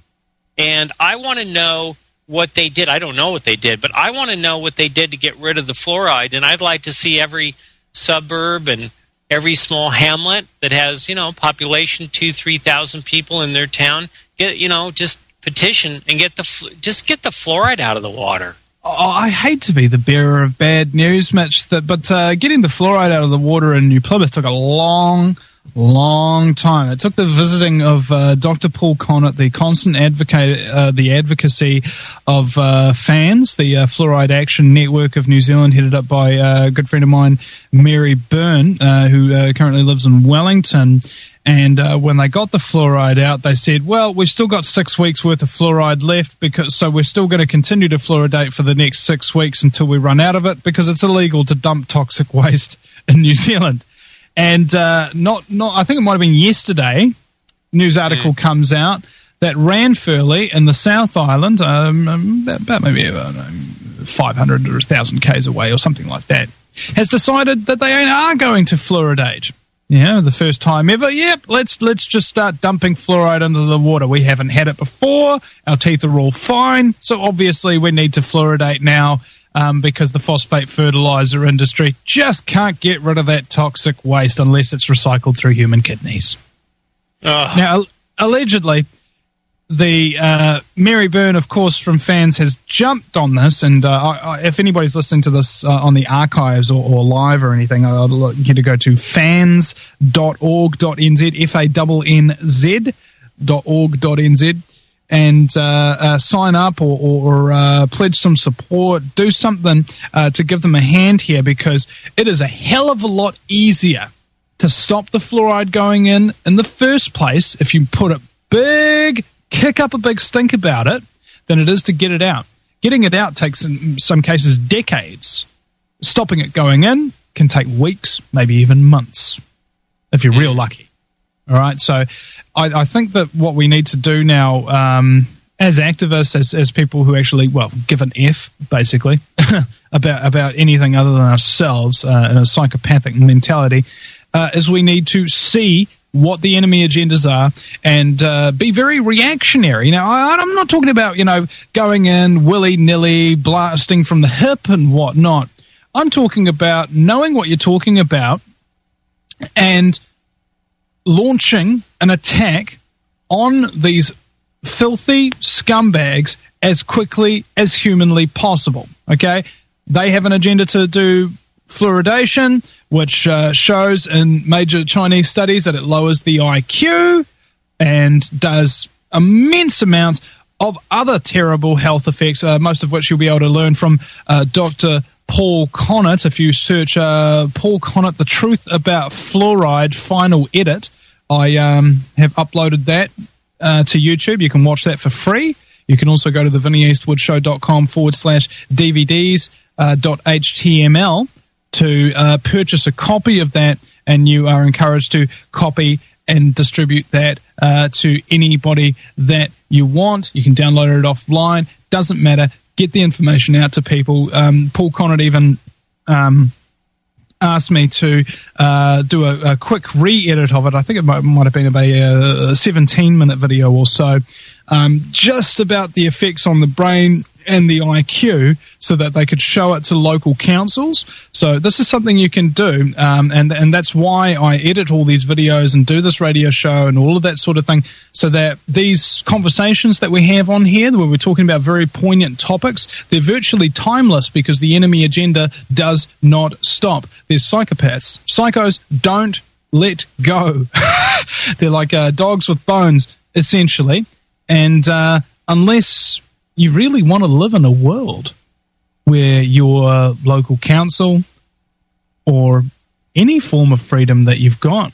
And I want to know what they did. I don't know what they did, but I want to know what they did to get rid of the fluoride. And I'd like to see every suburb and every small hamlet that has, you know, population two, three thousand people in their town, get, you know, just petition and get the just get the fluoride out of the water.
Oh, I hate to be the bearer of bad news, Mitch, that, but uh, getting the fluoride out of the water in New Plymouth took a long, long time. It took the visiting of uh, Doctor Paul Connett, the constant advocate, uh, the advocacy of uh, FANS, the uh, Fluoride Action Network of New Zealand, headed up by a good friend of mine, Mary Byrne, uh, who uh, currently lives in Wellington. And uh, when they got the fluoride out, they said, well, we've still got six weeks worth of fluoride left, because so we're still going to continue to fluoridate for the next six weeks until we run out of it, because it's illegal to dump toxic waste in New Zealand. And uh, not, not, I think it might have been yesterday, news article mm. comes out that Ranfurly in the South Island, um, about maybe uh, five hundred or one thousand kays away or something like that, has decided that they are going to fluoridate. Yeah, the first time ever. Yep, let's let's just start dumping fluoride into the water. We haven't had it before. Our teeth are all fine, so obviously we need to fluoridate now um, because the phosphate fertilizer industry just can't get rid of that toxic waste unless it's recycled through human kidneys.
Uh.
Now, allegedly, the uh, Mary Byrne, of course, from FANS, has jumped on this, and uh, I, I, if anybody's listening to this uh, on the archives or, or live or anything, I'd like you to go to fans dot org dot n z, F A N N Z dot org dot n z, and uh, uh, sign up or, or, or uh, pledge some support, do something uh, to give them a hand here, because it is a hell of a lot easier to stop the fluoride going in in the first place if you put it big, kick up a big stink about it, than it is to get it out. Getting it out takes, in some cases, decades. Stopping it going in can take weeks, maybe even months, if you're real lucky. All right, so I, I think that what we need to do now, um, as activists, as as people who actually, well, give an F, basically, about about anything other than ourselves uh, in a psychopathic mentality, uh, is we need to see what the enemy agendas are and uh, be very reactionary. Now, I, I'm not talking about, you know, going in willy-nilly, blasting from the hip and whatnot. I'm talking about knowing what you're talking about and launching an attack on these filthy scumbags as quickly as humanly possible, okay? They have an agenda to do fluoridation, which uh, shows in major Chinese studies that it lowers the I Q and does immense amounts of other terrible health effects, uh, most of which you'll be able to learn from uh, Doctor Paul Connett. If you search uh, Paul Connett, The Truth About Fluoride Final Edit, I um, have uploaded that uh, to YouTube. You can watch that for free. You can also go to the vinnie eastwood show dot com forward slash DVDs uh, dot html to uh, purchase a copy of that, and you are encouraged to copy and distribute that uh, to anybody that you want. You can download it offline. Doesn't matter. Get the information out to people. Um, Paul Connett even um, asked me to uh, do a, a quick re-edit of it. I think it might, might have been about a seventeen-minute video or so, um, just about the effects on the brain and the I Q, so that they could show it to local councils. So this is something you can do, um, and and that's why I edit all these videos and do this radio show and all of that sort of thing, so that these conversations that we have on here, where we're talking about very poignant topics, they're virtually timeless because the enemy agenda does not stop. There's psychopaths. Psychos don't let go. They're like uh, dogs with bones, essentially, and uh, unless you really want to live in a world where your local council or any form of freedom that you've got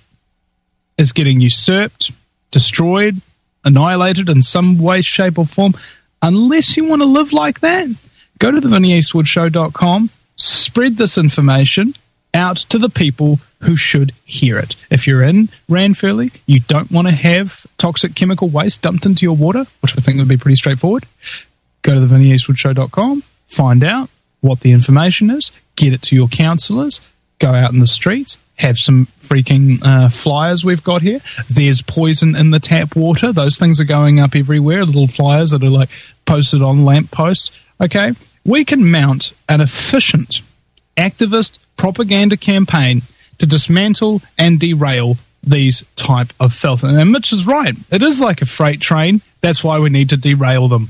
is getting usurped, destroyed, annihilated in some way, shape, or form, unless you want to live like that, go to the vinnie eastwood show dot com, spread this information out to the people who should hear it. If you're in Ranfurly, you don't want to have toxic chemical waste dumped into your water, which I think would be pretty straightforward, go to the vinnie eastwood show dot com, find out what the information is, get it to your councillors, go out in the streets, have some freaking uh, flyers we've got here. There's poison in the tap water. Those things are going up everywhere, little flyers that are like posted on lamp posts. Okay, we can mount an efficient activist propaganda campaign to dismantle and derail these type of filth. And Mitch is right. It is like a freight train. That's why we need to derail them.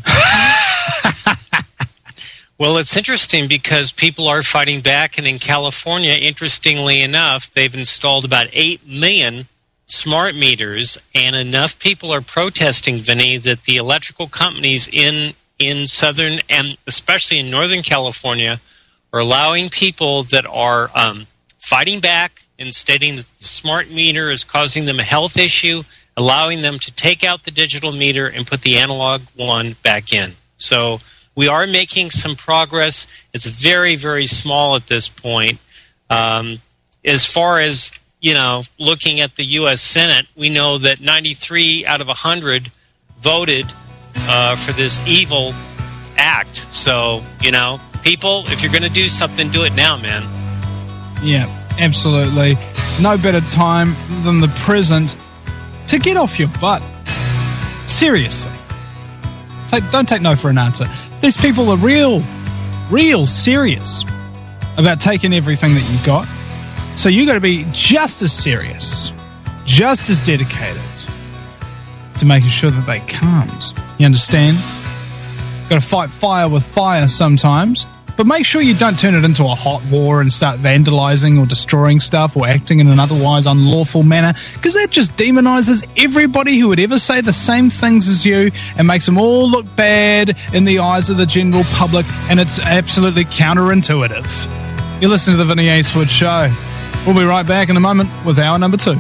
Well, it's interesting because people are fighting back, and in California, interestingly enough, they've installed about eight million smart meters, and enough people are protesting, Vinny, that the electrical companies in, in Southern and especially in Northern California are allowing people that are um, fighting back and stating that the smart meter is causing them a health issue, allowing them to take out the digital meter and put the analog one back in. So we are making some progress. It's very, very small at this point. Um, as far as, you know, looking at the U S Senate, we know that ninety-three out of one hundred voted uh, for this evil act. So, you know, people, if you're going to do something, do it now, man.
Yeah, absolutely. No better time than the present to get off your butt. Seriously. Take, don't take no for an answer. These people are real, real serious about taking everything that you've got. So you got to be just as serious, just as dedicated to making sure that they can't. You understand? Got to fight fire with fire sometimes, but make sure you don't turn it into a hot war and start vandalizing or destroying stuff or acting in an otherwise unlawful manner, because that just demonizes everybody who would ever say the same things as you and makes them all look bad in the eyes of the general public, and it's absolutely counterintuitive. You're listening to the Vinnie Eastwood Show. We'll be right back in a moment with hour number two.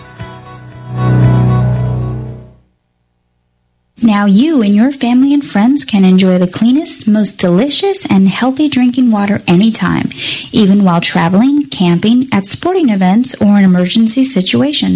Now you and your family and friends can enjoy the cleanest, most delicious, and healthy drinking water anytime, even while traveling, camping, at sporting events, or in emergency situations.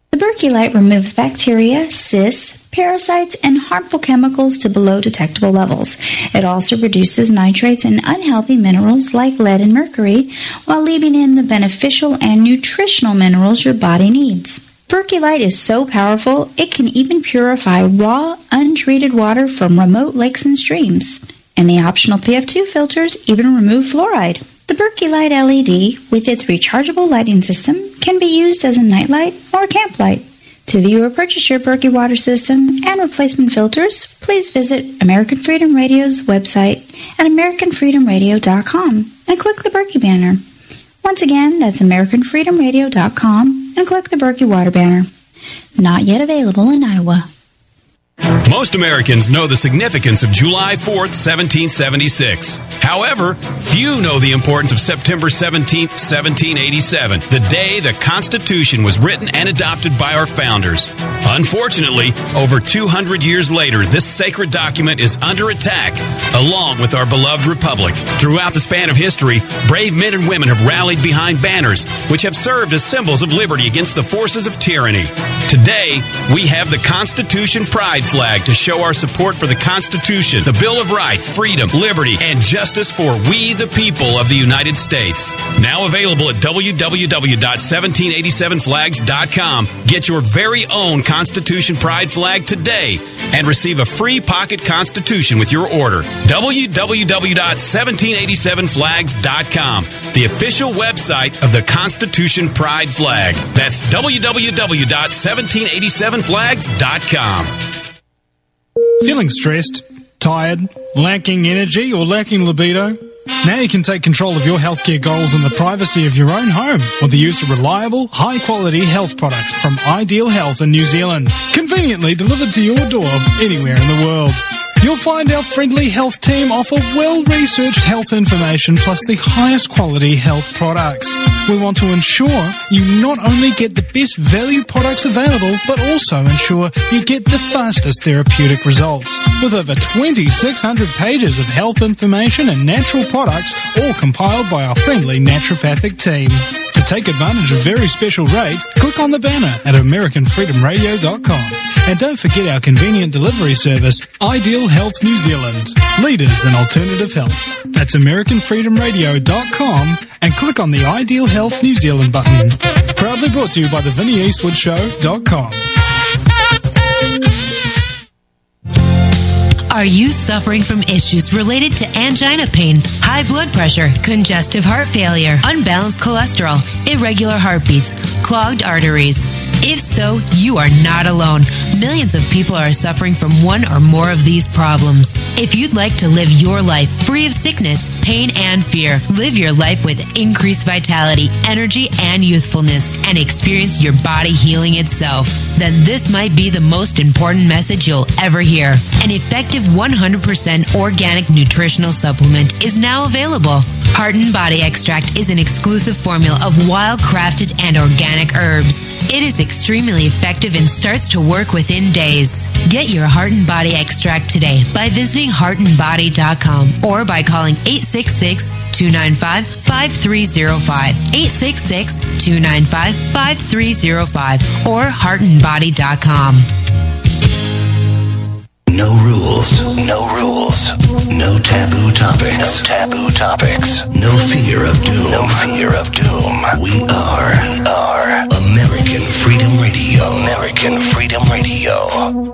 The Berkey Light removes bacteria, cysts, parasites, and harmful chemicals to below detectable levels. It also reduces nitrates and unhealthy minerals like lead and mercury, while leaving in the beneficial and nutritional minerals your body needs. Berkey Light is so powerful, it can even purify raw, untreated water from remote lakes and streams. And the optional P F two filters even remove fluoride. The Berkey Light L E D, with its rechargeable lighting system, can be used as a nightlight or a camp light. To view or purchase your Berkey water system and replacement filters, please visit American Freedom Radio's website at american freedom radio dot com and click the Berkey banner. Once again, that's american freedom radio dot com and click the Berkey water banner. Not yet available in Iowa.
Most Americans know the significance of July fourth, seventeen seventy-six. However, few know the importance of September seventeenth, seventeen eighty-seven, the day the Constitution was written and adopted by our founders. Unfortunately, over two hundred years later, this sacred document is under attack, along with our beloved republic. Throughout the span of history, brave men and women have rallied behind banners, which have served as symbols of liberty against the forces of tyranny. Today, we have the Constitution Pride flag to show our support for the Constitution, the Bill of Rights, freedom, liberty, and justice for we the people of the United States. Now available at w w w dot seventeen eighty-seven flags dot com. Get your very own Constitution Pride flag today and receive a free pocket Constitution with your order. w w w dot seventeen eighty-seven flags dot com, the official website of the Constitution Pride flag. That's w w w dot seventeen eighty-seven flags dot com.
Feeling stressed, tired, lacking energy, or lacking libido? Now you can take control of your healthcare goals in the privacy of your own home with the use of reliable, high-quality health products from Ideal Health in New Zealand, conveniently delivered to your door anywhere in the world. You'll find our friendly health team offer well-researched health information plus the highest quality health products. We want to ensure you not only get the best value products available, but also ensure you get the fastest therapeutic results. With over twenty-six hundred pages of health information and natural products, all compiled by our friendly naturopathic team. To take advantage of very special rates, click on the banner at american freedom radio dot com. And don't forget our convenient delivery service, Ideal Health New Zealand, leaders in alternative health. That's american freedom radio dot com and click on the Ideal Health New Zealand button. Proudly brought to you by the vinnie eastwood show dot com.
Are you suffering from issues related to angina pain, high blood pressure, congestive heart failure, unbalanced cholesterol, irregular heartbeats, clogged arteries? If so, you are not alone. Millions of people are suffering from one or more of these problems. If you'd like to live your life free of sickness, pain, and fear, live your life with increased vitality, energy, and youthfulness, and experience your body healing itself, then this might be the most important message you'll ever hear. An effective one hundred percent organic nutritional supplement is now available. Heart and Body Extract is an exclusive formula of wild-crafted and organic herbs. It is extremely effective and starts to work within days. Get your Heart and Body Extract today by visiting heart and body dot com or by calling eight six six, two nine five, five three zero five, eight six six, two nine five, five three zero five, or heart and body dot com.
No rules. No rules. No taboo topics. No taboo topics. No fear of doom. No fear of doom. We are. We are. American Freedom Radio. American Freedom Radio.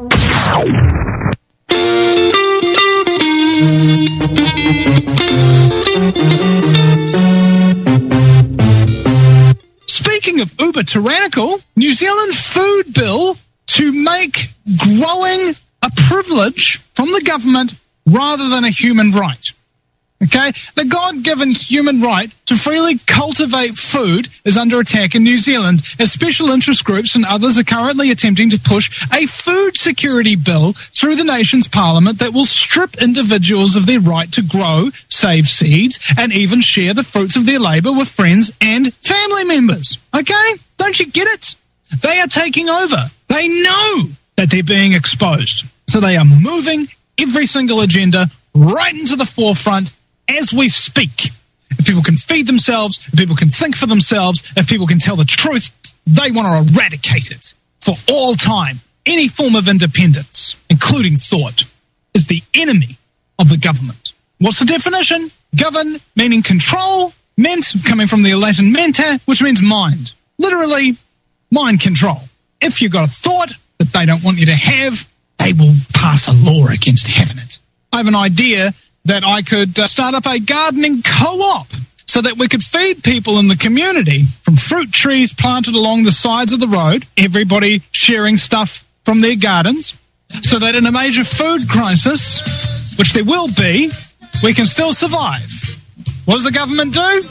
Speaking of uber tyrannical, New Zealand food bill to make growing a privilege from the government rather than a human right. Okay? The God-given human right to freely cultivate food is under attack in New Zealand, as special interest groups and others are currently attempting to push a food security bill through the nation's parliament that will strip individuals of their right to grow, save seeds, and even share the fruits of their labour with friends and family members. Okay? Don't you get it? They are taking over. They know that they're being exposed. So they are moving every single agenda right into the forefront as we speak. If people can feed themselves, if people can think for themselves, if people can tell the truth, they want to eradicate it. for all time. Any form of independence, including thought, is the enemy of the government. What's the definition? Govern, meaning control, ment, coming from the Latin mente, which means mind. Literally, mind control. If you've got a thought that they don't want you to have, they will pass a law against having it. I have an idea that I could uh, start up a gardening co-op so that we could feed people in the community from fruit trees planted along the sides of the road, everybody sharing stuff from their gardens, so that in a major food crisis, which there will be, we can still survive. What does the government do?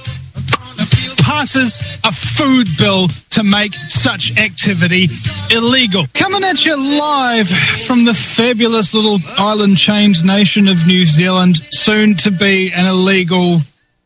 Passes a food bill to make such activity illegal. Coming at you live from the fabulous little island chained nation of New Zealand, soon to be an illegal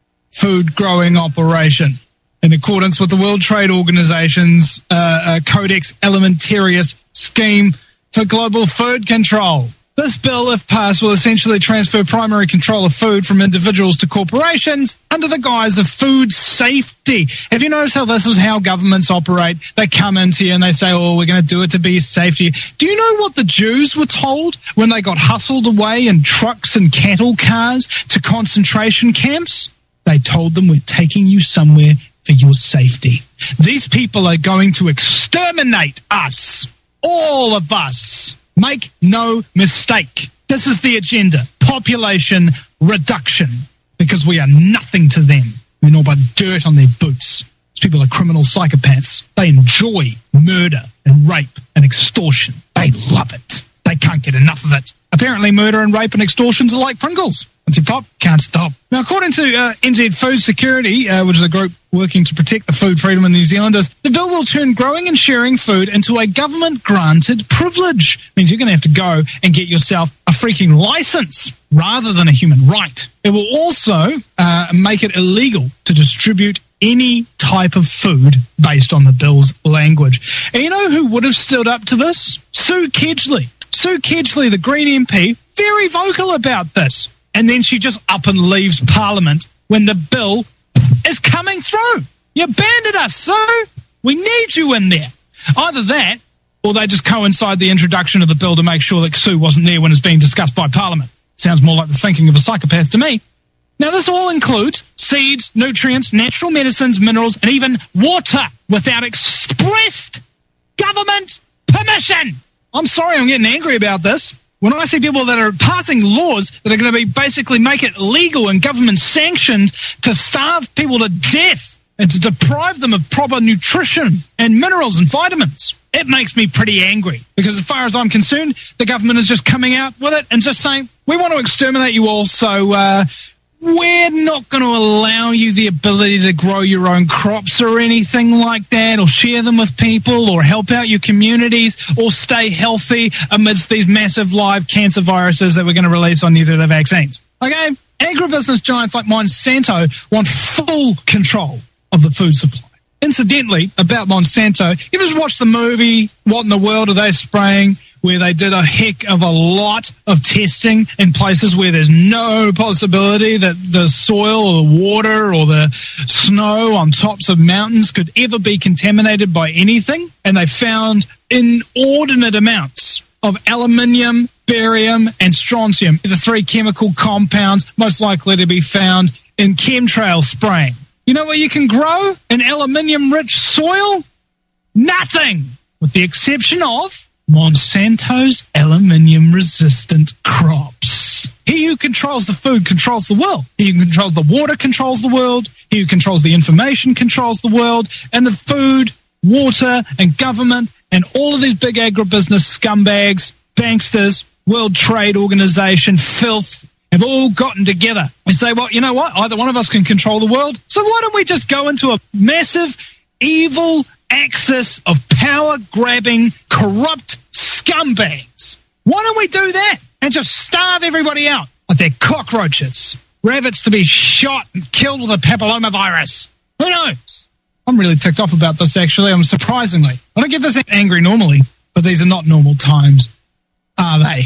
food growing operation. In accordance with the World Trade Organization's uh, uh, Codex Alimentarius scheme for global food control. This bill, if passed, will essentially transfer primary control of food from individuals to corporations under the guise of food safety. Have you noticed how this is how governments operate? They come into you and they say, oh, we're going to do it to be safety. Do you know what the Jews were told when they got hustled away in trucks and cattle cars to concentration camps? They told them, we're taking you somewhere for your safety. These people are going to exterminate us. All of us. Make no mistake. This is the agenda. Population reduction. Because we are nothing to them. We're all but dirt on their boots. These people are criminal psychopaths. They enjoy murder and rape and extortion. They love it. They can't get enough of it. Apparently murder and rape and extortions are like Pringles. Once you pop, can't stop. Now, according to uh, N Z Food Security, uh, which is a group working to protect the food freedom of New Zealanders, the bill will turn growing and sharing food into a government-granted privilege. It means you're going to have to go and get yourself a freaking license rather than a human right. It will also uh, make it illegal to distribute any type of food based on the bill's language. And you know who would have stood up to this? Sue Kedgley. Sue Kedgley, the Green M P, very vocal about this. And then she just up and leaves Parliament when the bill is coming through. You abandoned us, Sue. We need you in there. Either that, or they just coincide the introduction of the bill to make sure that Sue wasn't there when it's being discussed by Parliament. Sounds more like the thinking of a psychopath to me. Now, this all includes seeds, nutrients, natural medicines, minerals, and even water without expressed government permission. I'm sorry I'm getting angry about this. When I see people that are passing laws that are going to be basically make it legal and government sanctioned to starve people to death and to deprive them of proper nutrition and minerals and vitamins, it makes me pretty angry. Because as far as I'm concerned, the government is just coming out with it and just saying, we want to exterminate you all, so uh, we're not going to allow you the ability to grow your own crops or anything like that, or share them with people, or help out your communities, or stay healthy amidst these massive live cancer viruses that we're going to release on either the vaccines. Okay? Agribusiness giants like Monsanto want full control of the food supply. Incidentally, about Monsanto, you ever watched the movie What in the World Are They Spraying? Where they did a heck of a lot of testing in places where there's no possibility that the soil or the water or the snow on tops of mountains could ever be contaminated by anything. And they found inordinate amounts of aluminium, barium, and strontium, the three chemical compounds most likely to be found in chemtrail spraying. You know what you can grow in aluminium-rich soil? Nothing, with the exception of Monsanto's aluminium-resistant crops. He who controls the food controls the world. He who controls the water controls the world. He who controls the information controls the world. And the food, water, and government, and all of these big agribusiness scumbags, banksters, World Trade Organization, filth, have all gotten together and say, well, you know what? Either one of us can control the world. So why don't we just go into a massive, evil axis of power-grabbing, corrupt scumbags? Why don't we do that and just starve everybody out like they're cockroaches, rabbits to be shot and killed with a papillomavirus? Who knows? I'm really ticked off about this, actually. I'm surprisingly. I don't get this angry normally, but these are not normal times, are they?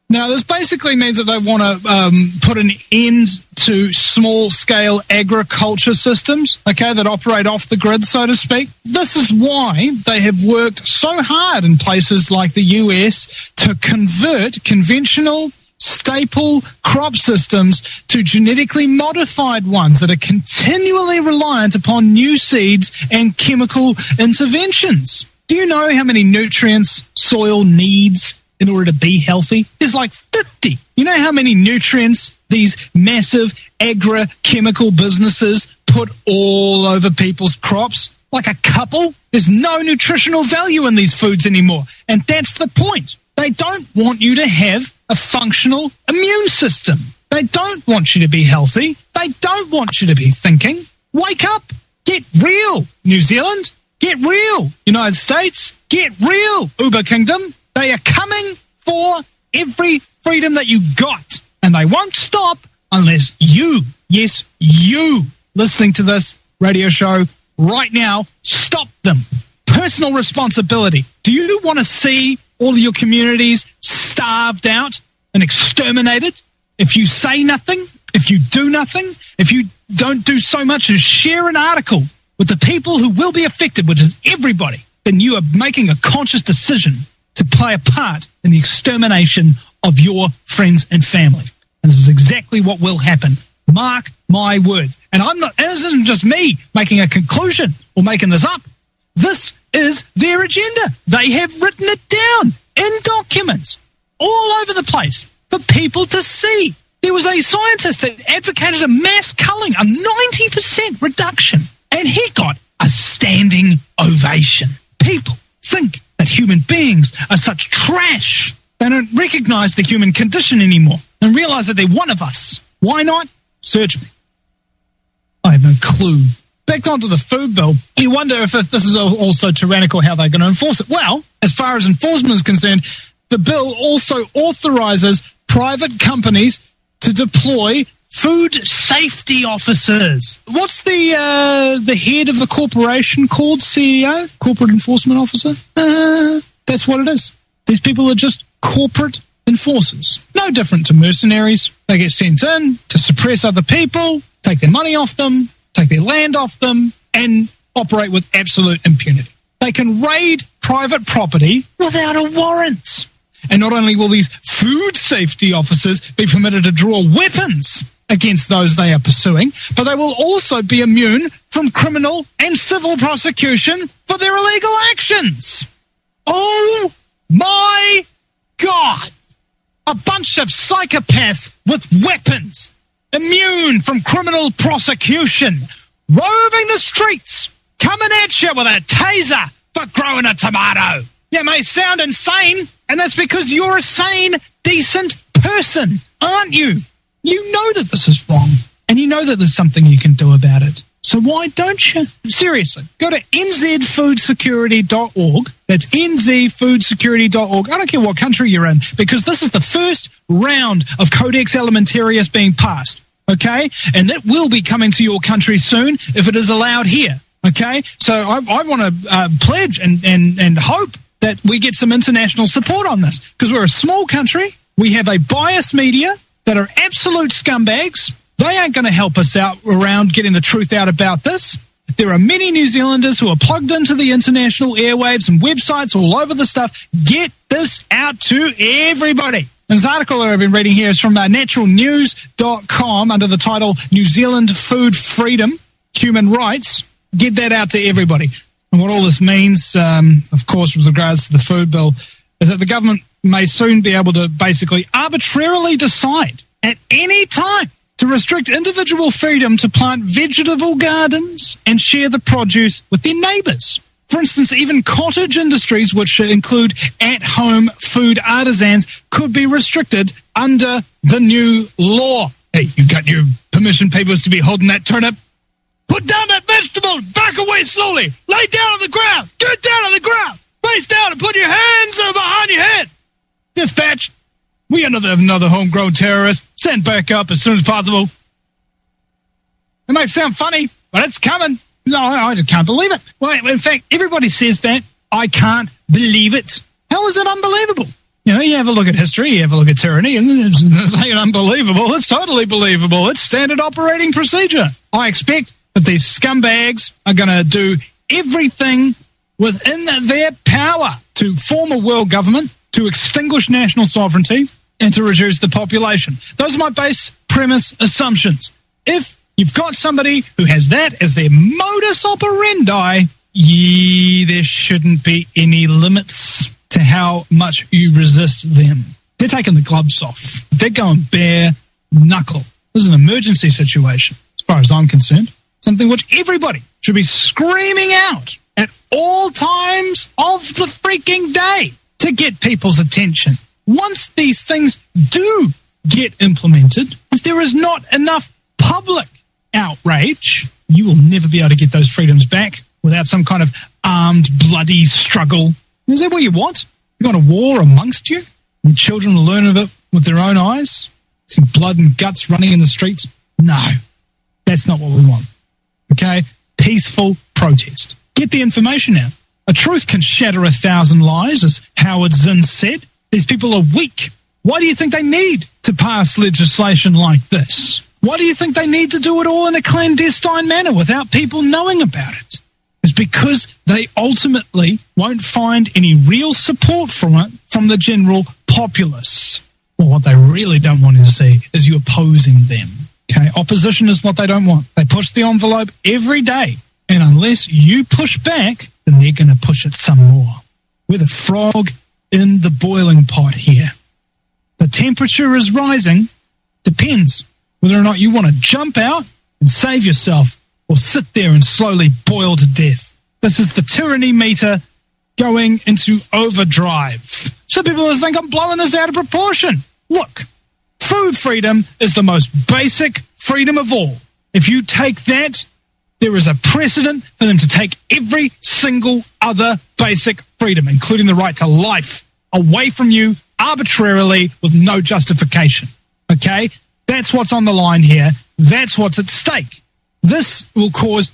Now, this basically means that they want to um, put an end to small-scale agriculture systems, okay, that operate off the grid, so to speak. This is why they have worked so hard in places like the U S to convert conventional staple crop systems to genetically modified ones that are continually reliant upon new seeds and chemical interventions. Do you know how many nutrients soil needs in order to be healthy? There's like fifty. You know how many nutrients these massive agrochemical businesses put all over people's crops? Like a couple? There's no nutritional value in these foods anymore. And that's the point. They don't want you to have a functional immune system. They don't want you to be healthy. They don't want you to be thinking. Wake up. Get real, New Zealand. Get real, United States. Get real, Uber Kingdom. They are coming for every freedom that you got. And they won't stop unless you, yes, you, listening to this radio show right now, stop them. Personal responsibility. Do you want to see all of your communities starved out and exterminated? If you say nothing, if you do nothing, if you don't do so much as share an article with the people who will be affected, which is everybody, then you are making a conscious decision to play a part in the extermination of your friends and family. And this is exactly what will happen. Mark my words. And I'm not, and this isn't just me making a conclusion or making this up. This is their agenda. They have written it down in documents all over the place for people to see. There was a scientist that advocated a mass culling, a ninety percent reduction, and he got a standing ovation. People think that human beings are such trash. They don't recognize the human condition anymore and realize that they're one of us. Why not? Search me. I have no clue. Back onto the food bill, you wonder if this is also tyrannical, how they're going to enforce it. Well, as far as enforcement is concerned, the bill also authorizes private companies to deploy food safety officers. What's the uh, the head of the corporation called? C E O? Corporate Enforcement Officer? Uh, that's what it is. These people are just corporate enforcers. No different to mercenaries. They get sent in to suppress other people, take their money off them, take their land off them, and operate with absolute impunity. They can raid private property without a warrant. And not only will these food safety officers be permitted to draw weapons against those they are pursuing, but they will also be immune from criminal and civil prosecution for their illegal actions. Oh my God! A bunch of psychopaths with weapons, immune from criminal prosecution, roving the streets, coming at you with a taser for growing a tomato. You may sound insane, and that's because you're a sane, decent person, aren't you? You know that this is wrong, and you know that there's something you can do about it. So why don't you? Seriously, go to N Z food security dot org. That's N Z food security dot org. I don't care what country you're in, because this is the first round of Codex Alimentarius being passed, okay? And that will be coming to your country soon if it is allowed here, okay? So I, I want to uh, pledge and, and, and hope that we get some international support on this, because we're a small country. We have a biased media that are absolute scumbags. They aren't going to help us out around getting the truth out about this. There are many New Zealanders who are plugged into the international airwaves and websites all over the stuff. Get this out to everybody. This article that I've been reading here is from uh, natural news dot com under the title New Zealand Food Freedom, Human Rights. Get that out to everybody. And what all this means, um, of course, with regards to the food bill, is that the government may soon be able to basically arbitrarily decide at any time to restrict individual freedom to plant vegetable gardens and share the produce with their neighbours. For instance, even cottage industries, which include at-home food artisans, could be restricted under the new law. Hey, you got your permission papers to be holding that turnip? Put down that vegetable! Back away slowly! Lay down on the ground! Get down on the ground! Face down and put your hands behind your head! Dispatch! We got another, another homegrown terrorist. Send back up as soon as possible. It might sound funny, but it's coming. No, I just can't believe it. Well, in fact, everybody says that. I can't believe it. How is it unbelievable? You know, you have a look at history, you have a look at tyranny, and it's, it's like unbelievable. It's totally believable. It's standard operating procedure. I expect that these scumbags are going to do everything within their power to form a world government, to extinguish national sovereignty, and to reduce the population. Those are my base premise assumptions. If you've got somebody who has that as their modus operandi, yeah, there shouldn't be any limits to how much you resist them. They're taking the gloves off. They're going bare knuckle. This is an emergency situation, as far as I'm concerned. Something which everybody should be screaming out at all times of the freaking day to get people's attention. Once these things do get implemented, if there is not enough public outrage, you will never be able to get those freedoms back without some kind of armed, bloody struggle. Is that what you want? You want a war amongst you? And children will learn of it with their own eyes? See blood and guts running in the streets? No, that's not what we want. Okay? Peaceful protest. Get the information out. A truth can shatter a thousand lies, as Howard Zinn said. These people are weak. Why do you think they need to pass legislation like this? Why do you think they need to do it all in a clandestine manner without people knowing about it? It's because they ultimately won't find any real support from it from the general populace. Well, what they really don't want to see is you opposing them. Okay, opposition is what they don't want. They push the envelope every day, and unless you push back, then they're going to push it some more. We're the frog in the boiling pot here. The temperature is rising. Depends whether or not you want to jump out and save yourself or sit there and slowly boil to death. This is the tyranny meter going into overdrive. Some people think I'm blowing this out of proportion. Look, food freedom is the most basic freedom of all. If you take that, there is a precedent for them to take every single other basic freedom, including the right to life, away from you arbitrarily with no justification. Okay? That's what's on the line here. That's what's at stake. This will cause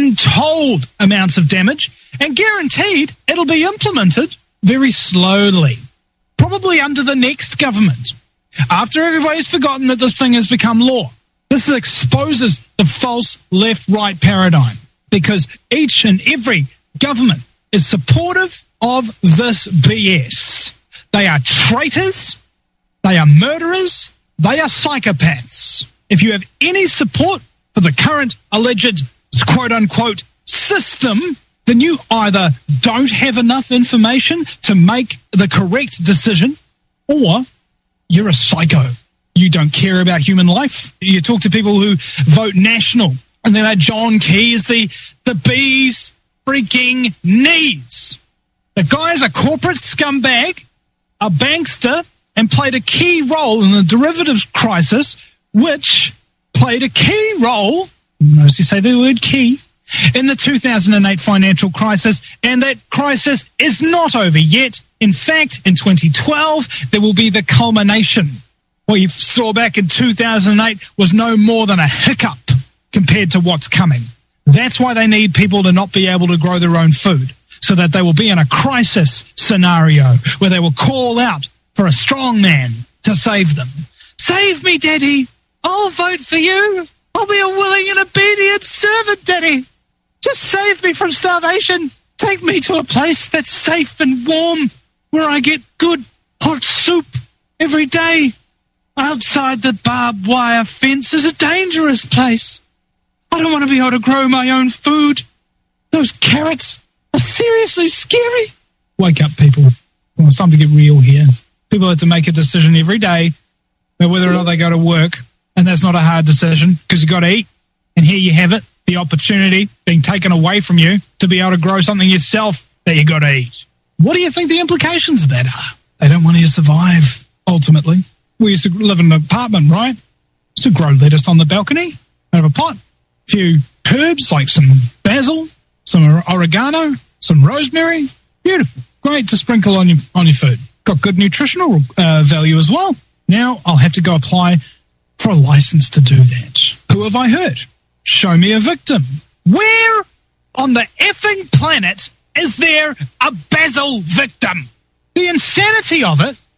untold amounts of damage, and guaranteed it'll be implemented very slowly, probably under the next government, after everybody's forgotten that this thing has become law. This exposes the false left-right paradigm, because each and every government is supportive of this B S. They are traitors, they are murderers, they are psychopaths. If you have any support for the current alleged quote-unquote system, then you either don't have enough information to make the correct decision, or you're a psycho. You don't care about human life. You talk to people who vote national, and then John Key is the, the bee's freaking knees. The guy's a corporate scumbag, a bankster, and played a key role in the derivatives crisis, which played a key role, notice you say the word key, in the two thousand eight financial crisis, and that crisis is not over yet. In fact, in twenty twelve, there will be the culmination. What you saw back in two thousand eight was no more than a hiccup compared to what's coming. That's why they need people to not be able to grow their own food, so that they will be in a crisis scenario where they will call out for a strong man to save them. Save me, Daddy! I'll vote for you. I'll be a willing and obedient servant, Daddy. Just save me from starvation. Take me to a place that's safe and warm, where I get good hot soup every day. Outside the barbed wire fence is a dangerous place. I don't want to be able to grow my own food. Those carrots are seriously scary. Wake up, people. Well, it's time to get real here. People have to make a decision every day about whether or not they go to work. And that's not a hard decision, because you've got to eat. And here you have it, the opportunity being taken away from you to be able to grow something yourself that you got to eat. What do you think the implications of that are? They don't want you to survive, ultimately. We used to live in an apartment, right? Used to grow lettuce on the balcony out of a pot. A few herbs like some basil, some oregano, some rosemary. Beautiful. Great to sprinkle on your, on your food. Got good nutritional uh, value as well. Now I'll have to go apply for a license to do that. Who have I hurt? Show me a victim. Where on the effing planet is there a basil victim? The insanity of it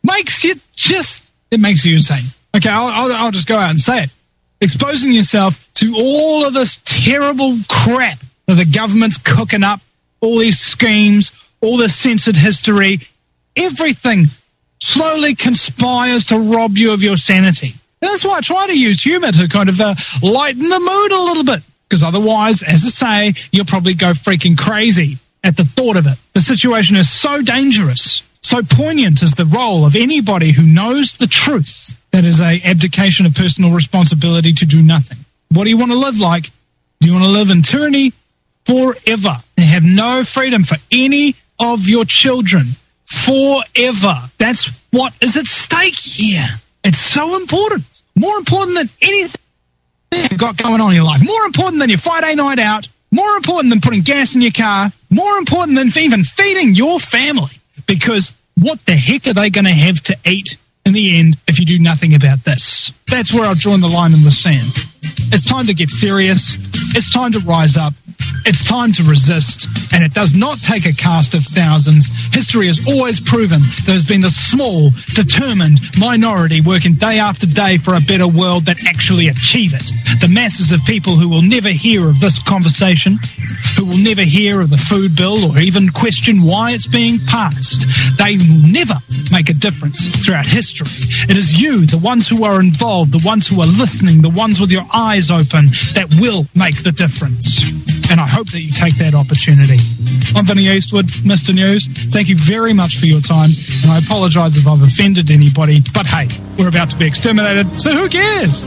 makes you just, it makes you insane. Okay, I'll, I'll, I'll just go out and say it. Exposing yourself to all of this terrible crap that the government's cooking up, all these schemes, all this censored history, everything slowly conspires to rob you of your sanity. And that's why I try to use humour to kind of uh, lighten the mood a little bit. Because otherwise, as I say, you'll probably go freaking crazy at the thought of it. The situation is so dangerous, so poignant is the role of anybody who knows the truth. That is a abdication of personal responsibility to do nothing. What do you want to live like? Do you want to live in tyranny forever and have no freedom for any of your children forever? That's what is at stake here. It's so important. More important than anything you've got going on in your life. More important than your Friday night out. More important than putting gas in your car. More important than even feeding your family. Because what the heck are they going to have to eat in the end if you do nothing about this? That's where I've drawn the line in the sand. It's time to get serious. It's time to rise up. It's time to resist, and it does not take a cast of thousands. History has always proven there's been the small, determined minority working day after day for a better world that actually achieve it. The masses of people who will never hear of this conversation, who will never hear of the food bill or even question why it's being passed, they will never make a difference throughout history. It is you, the ones who are involved, the ones who are listening, the ones with your eyes open, that will make the difference. And I hope that you take that opportunity. I'm Vinny Eastwood, Mister News. Thank you very much for your time, and I apologise if I've offended anybody, but hey, we're about to be exterminated, so who cares?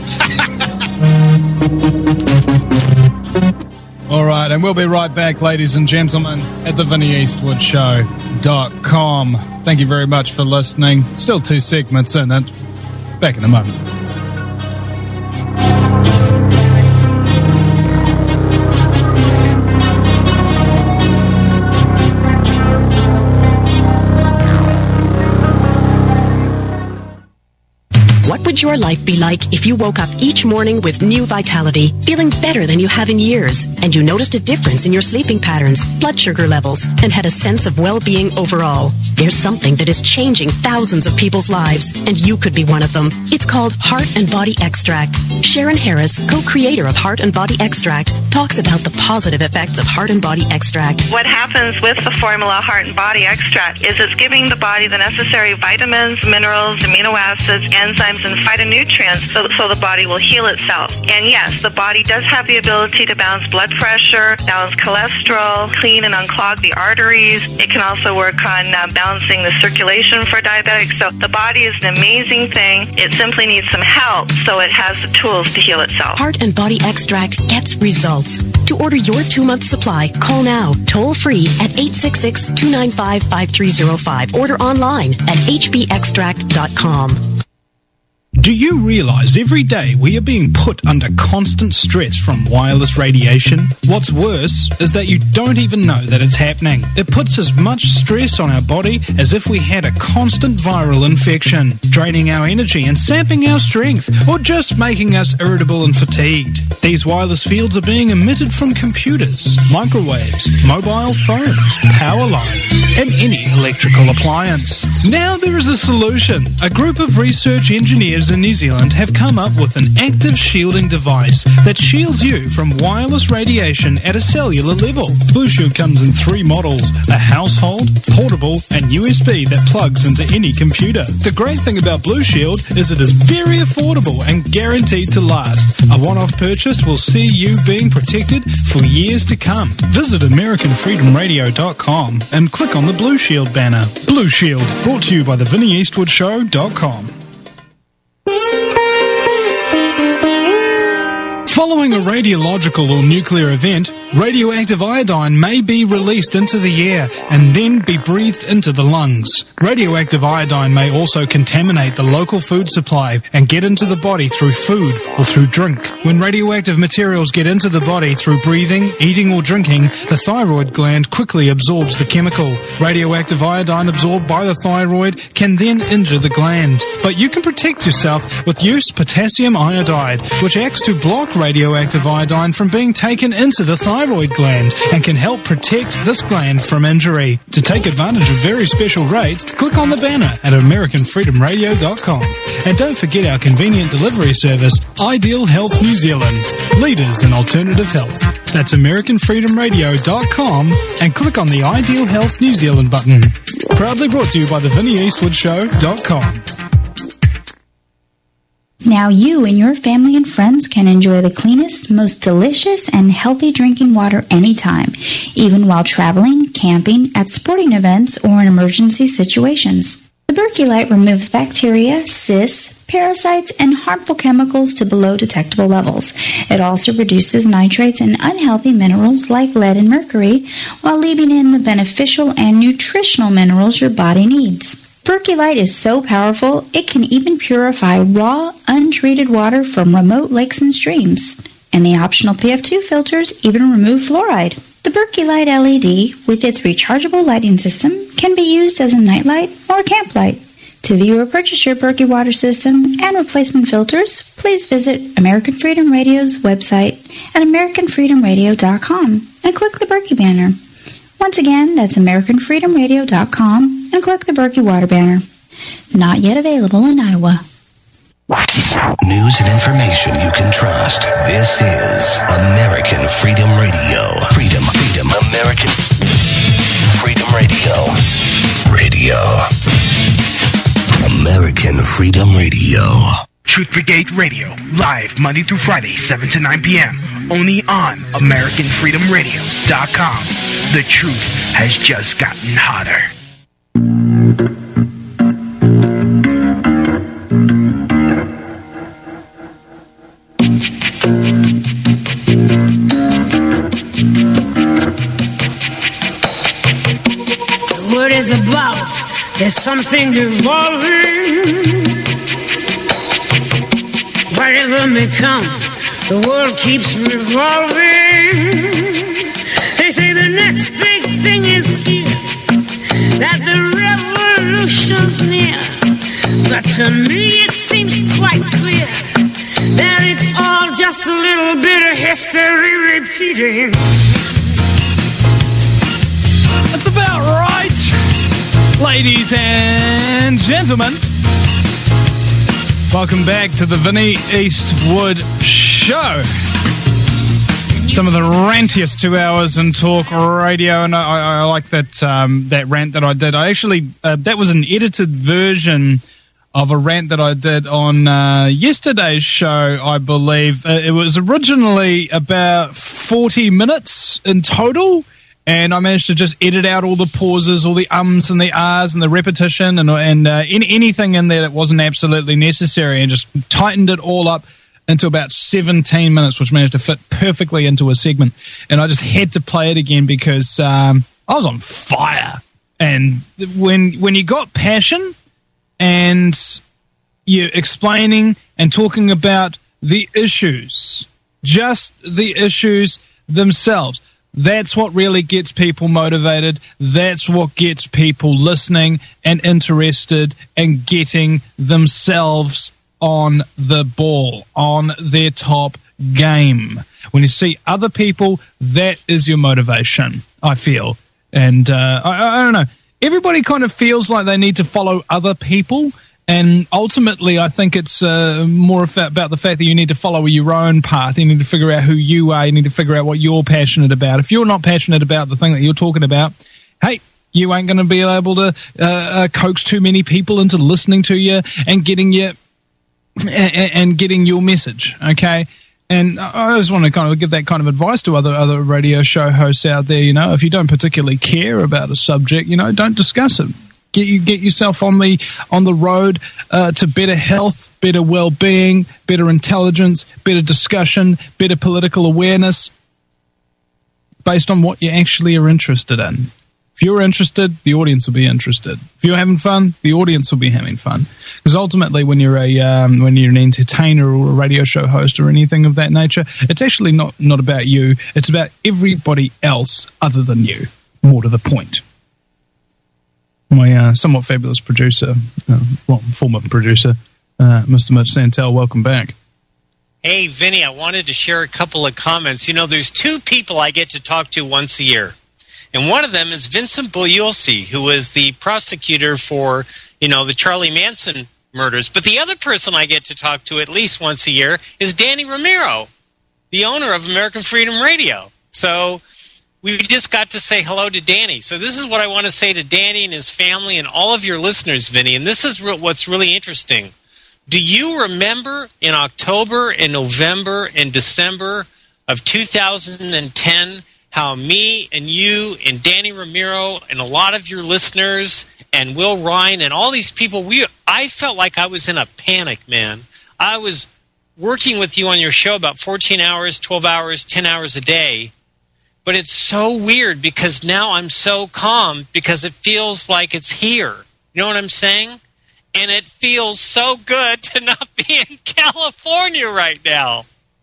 All right, and we'll be right back, ladies and gentlemen, at the Vinny Eastwood Show dot com. Thank you very much for listening. Still two segments in it. Back in a moment.
What would your life be like if you woke up each morning with new vitality, feeling better than you have in years, and you noticed a difference in your sleeping patterns, blood sugar levels, and had a sense of well-being overall? There's something that is changing thousands of people's lives, and you could be one of them. It's called Heart and Body Extract. Sharon Harris, co-creator of Heart and Body Extract, talks about the positive effects of Heart and Body Extract.
What happens with the formula Heart and Body Extract is it's giving the body the necessary vitamins, minerals, amino acids, enzymes, and phytonutrients so, so the body will heal itself. And yes, the body does have the ability to balance blood pressure, balance cholesterol, clean and unclog the arteries. It can also work on uh, balancing the circulation for diabetics. So the body is an amazing thing. It simply needs some help, so it has the tools to heal itself.
Heart and Body Extract gets results. To order your two-month supply, call now, toll-free at eight six six, two nine five, five three zero five. Order online at h b extract dot com.
Do you realize every day we are being put under constant stress from wireless radiation? What's worse is that you don't even know that it's happening. It puts as much stress on our body as if we had a constant viral infection, draining our energy and sapping our strength, or just making us irritable and fatigued. These wireless fields are being emitted from computers, microwaves, mobile phones, power lines, and any electrical appliance. Now there is a solution. A group of research engineers in New Zealand have come up with an active shielding device that shields you from wireless radiation at a cellular level. Blue Shield comes in three models: a household, portable, and U S B that plugs into any computer. The great thing about Blue Shield is it is very affordable and guaranteed to last. A one-off purchase will see you being protected for years to come. Visit American Freedom Radio dot com and click on the Blue Shield banner. Blue Shield, brought to you by the Vinny Eastwood Show dot com. Following a radiological or nuclear event, radioactive iodine may be released into the air and then be breathed into the lungs. Radioactive iodine may also contaminate the local food supply and get into the body through food or through drink. When radioactive materials get into the body through breathing, eating or drinking, the thyroid gland quickly absorbs the chemical. Radioactive iodine absorbed by the thyroid can then injure the gland. But you can protect yourself with used potassium iodide, which acts to block radioactive radioactive iodine from being taken into the thyroid gland and can help protect this gland from injury. To take advantage of very special rates, click on the banner at American Freedom Radio dot com. And don't forget our convenient delivery service, Ideal Health New Zealand, leaders in alternative health. That's American Freedom Radio dot com and click on the Ideal Health New Zealand button. Proudly brought to you by the Vinnie Eastwood Show dot com.
Now you and your family and friends can enjoy the cleanest, most delicious, and healthy drinking water anytime, even while traveling, camping, at sporting events, or in emergency situations. The Berkey Light removes bacteria, cysts, parasites, and harmful chemicals to below detectable levels. It also reduces nitrates and unhealthy minerals like lead and mercury, while leaving in the beneficial and nutritional minerals your body needs. Berkey Light is so powerful, it can even purify raw, untreated water from remote lakes and streams. And the optional P F two filters even remove fluoride. The Berkey Light L E D, with its rechargeable lighting system, can be used as a nightlight or a camp light. To view or purchase your Berkey water system and replacement filters, please visit American Freedom Radio's website at American Freedom Radio dot com and click the Berkey banner. Once again, that's American Freedom Radio dot com and click the Berkey water banner. Not yet available in Iowa.
News and information you can trust. This is American Freedom Radio. Freedom, freedom, American Freedom Radio. Radio. American Freedom Radio.
Truth Brigade Radio, live Monday through Friday, seven to nine p.m. Only on American Freedom Radio dot com. The truth has just gotten hotter.
The word is about, there's something evolving. Whatever may come, the world keeps revolving. They say the next big thing is here, that the revolution's near. But to me it seems quite clear that it's all just a little bit of history repeating.
That's about right, ladies and gentlemen. Welcome back to the Vinnie Eastwood Show. Some of the rantiest two hours in talk radio, and I, I, I like that um, that rant that I did. I actually uh, that was an edited version of a rant that I did on uh, yesterday's show, I believe. Uh, it was originally about forty minutes in total. And I managed to just edit out all the pauses, all the ums and the ahs and the repetition and and uh, any, anything in there that wasn't absolutely necessary, and just tightened it all up into about seventeen minutes, which managed to fit perfectly into a segment. And I just had to play it again because um, I was on fire. And when when you got passion and you're explaining and talking about the issues, just the issues themselves, that's what really gets people motivated. That's what gets people listening and interested and getting themselves on the ball, on their top game. When you see other people, that is your motivation, I feel. And uh, I, I don't know. Everybody kind of feels like they need to follow other people. And ultimately, I think it's uh, more about the fact that you need to follow your own path. You need to figure out who you are. You need to figure out what you're passionate about. If you're not passionate about the thing that you're talking about, hey, you ain't going to be able to uh, uh, coax too many people into listening to you and getting you and, and getting your message. Okay. And I just want to kind of give that kind of advice to other other radio show hosts out there. You know, if you don't particularly care about a subject, you know, don't discuss it. Get you get yourself on the on the road uh, to better health, better well-being, better intelligence, better discussion, better political awareness, based on what you actually are interested in. If you're interested, the audience will be interested. If you're having fun, the audience will be having fun. Because ultimately, when you're a um, when you're an entertainer or a radio show host or anything of that nature, it's actually not not about you. It's about everybody else other than you. More to the point. My uh, somewhat fabulous producer, uh, well, former producer, uh, Mister Mitch Santel, welcome back.
Hey, Vinny, I wanted to share a couple of comments. You know, there's two people I get to talk to once a year. And one of them is Vincent Bugliosi, who is the prosecutor for, you know, the Charlie Manson murders. But the other person I get to talk to at least once a year is Danny Ramiro, the owner of American Freedom Radio. So we just got to say hello to Danny. So this is what I want to say to Danny and his family and all of your listeners, Vinny. And this is re- what's really interesting. Do you remember in October and November and December of two thousand ten how me and you and Danny Ramiro and a lot of your listeners and Will Ryan and all these people, we I felt like I was in a panic, man. I was working with you on your show about fourteen hours, twelve hours, ten hours a day. But it's so weird because now I'm so calm because it feels like it's here. You know what I'm saying? And it feels so good to not be in California right now.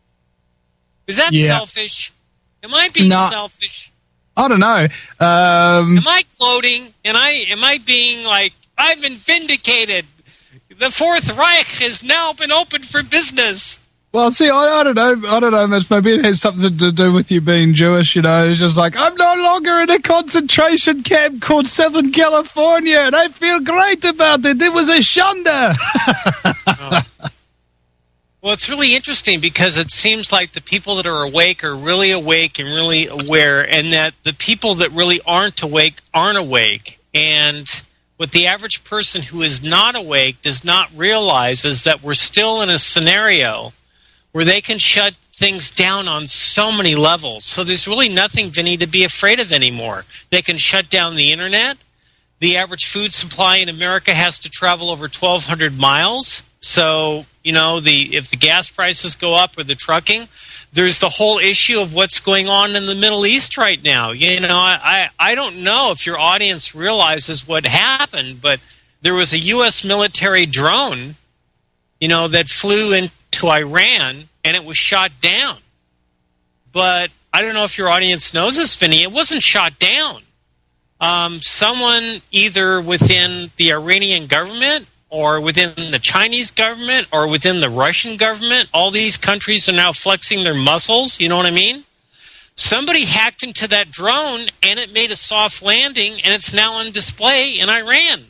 Is that
yeah.
selfish? Am I being
no,
selfish?
I don't know. Um,
am I gloating? Am I, am I being like, I've been vindicated? The Fourth Reich has now been opened for business.
Well, see, I, I don't know. I don't know, Mitch. Maybe it has something to do with you being Jewish, you know. It's just like, I'm no longer in a concentration camp called Southern California, and I feel great about it. It was a shunda.
oh. Well, it's really interesting because it seems like the people that are awake are really awake and really aware, and that the people that really aren't awake aren't awake. And what the average person who is not awake does not realize is that we're still in a scenario where they can shut things down on so many levels. So there's really nothing, Vinny, to be afraid of anymore. They can shut down the internet. The average food supply in America has to travel over twelve hundred miles. So, you know, the if the gas prices go up or the trucking, there's the whole issue of what's going on in the Middle East right now. You know, I, I don't know if your audience realizes what happened, but there was a U S military drone, you know, that flew in to Iran, and it was shot down. But I don't know if your audience knows this, Vinny. It wasn't shot down. Um, someone either within the Iranian government or within the Chinese government or within the Russian government, all these countries are now flexing their muscles, you know what I mean? Somebody hacked into that drone, and it made a soft landing, and it's now on display in Iran.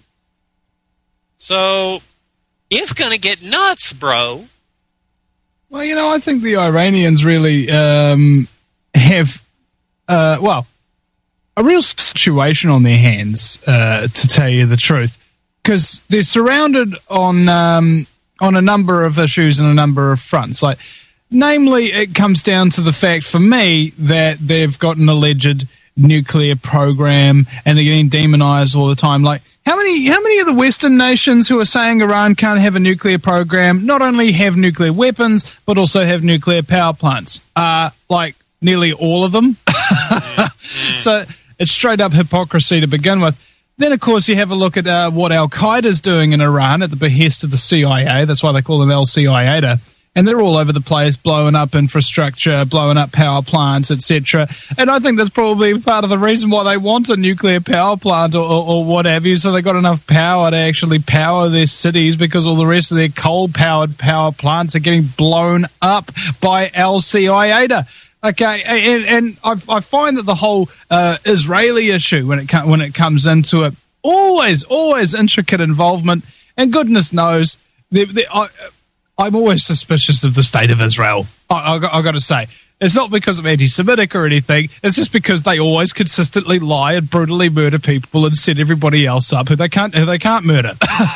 So it's going to get nuts, bro.
Well, you know, I think the Iranians really um, have, uh, well, a real situation on their hands, uh, to tell you the truth, because they're surrounded on um, on a number of issues and a number of fronts. Like, namely, it comes down to the fact, for me, that they've got an alleged nuclear program and they're getting demonized all the time. Like, How many how many of the Western nations who are saying Iran can't have a nuclear program not only have nuclear weapons, but also have nuclear power plants? Uh, like, nearly all of them. So it's straight up hypocrisy to begin with. Then, of course, you have a look at uh, what Al-Qaeda is doing in Iran at the behest of the C I A. That's why they call them Al-C I A D A. And they're all over the place, blowing up infrastructure, blowing up power plants, et cetera. And I think that's probably part of the reason why they want a nuclear power plant or, or, or what have you, so they've got enough power to actually power their cities, because all the rest of their coal-powered power plants are getting blown up by Al-C I A D A. Okay, and, and I, I find that the whole uh, Israeli issue, when it com- when it comes into it, always, always intricate involvement, and goodness knows, they, they, I, I'm always suspicious of the state of Israel. I, I, I got to say, it's not because I'm anti-Semitic or anything. It's just because they always consistently lie and brutally murder people and set everybody else up who they can't who they can't murder.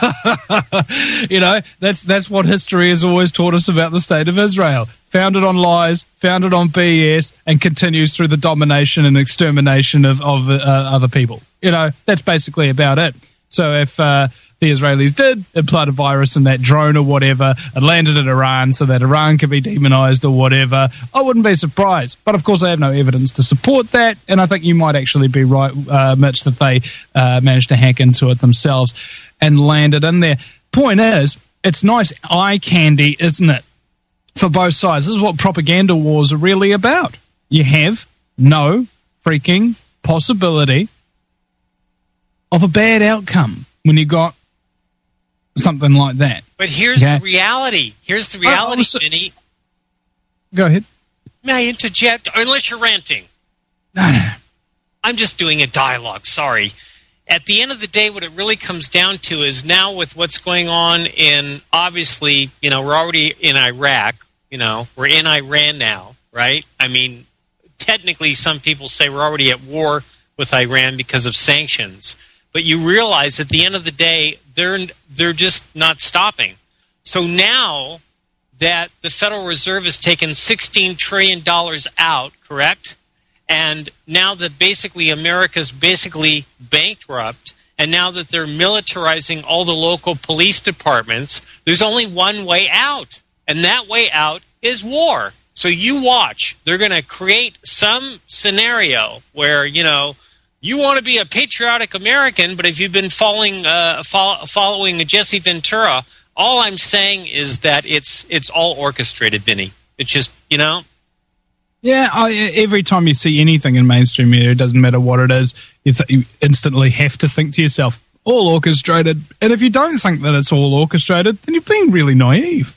You know, that's that's what history has always taught us about the state of Israel. Founded on lies, founded on B S, and continues through the domination and extermination of of uh, other people. You know, that's basically about it. So if uh, the Israelis did implant a virus in that drone or whatever and landed in Iran so that Iran could be demonized or whatever, I wouldn't be surprised. But, of course, I have no evidence to support that, and I think you might actually be right, uh, Mitch, that they uh, managed to hack into it themselves and landed in there. Point is, it's nice eye candy, isn't it, for both sides? This is what propaganda wars are really about. You have no freaking possibility of a bad outcome when you got something like that.
But here's
okay?
the reality. Here's the reality,
oh,
Vinny.
Go ahead.
May I interject? Unless you're ranting.
No.
I'm just doing a dialogue, sorry. At the end of the day, what it really comes down to is now with what's going on in, obviously, you know, we're already in Iraq, you know, we're in Iran now, right? I mean, technically some people say we're already at war with Iran because of sanctions. But you realize at the end of the day, they're they're just not stopping. So now that the Federal Reserve has taken sixteen trillion dollars out, correct? And now that basically America's basically bankrupt, and now that they're militarizing all the local police departments, there's only one way out. And that way out is war. So you watch. They're going to create some scenario where, you know, you want to be a patriotic American, but if you've been following uh, follow, following Jesse Ventura, all I'm saying is that it's it's all orchestrated, Vinny. It's just, you know.
Yeah, I, every time you see anything in mainstream media, it doesn't matter what it is, you, th- you instantly have to think to yourself, all orchestrated. And if you don't think that it's all orchestrated, then you're being really naive.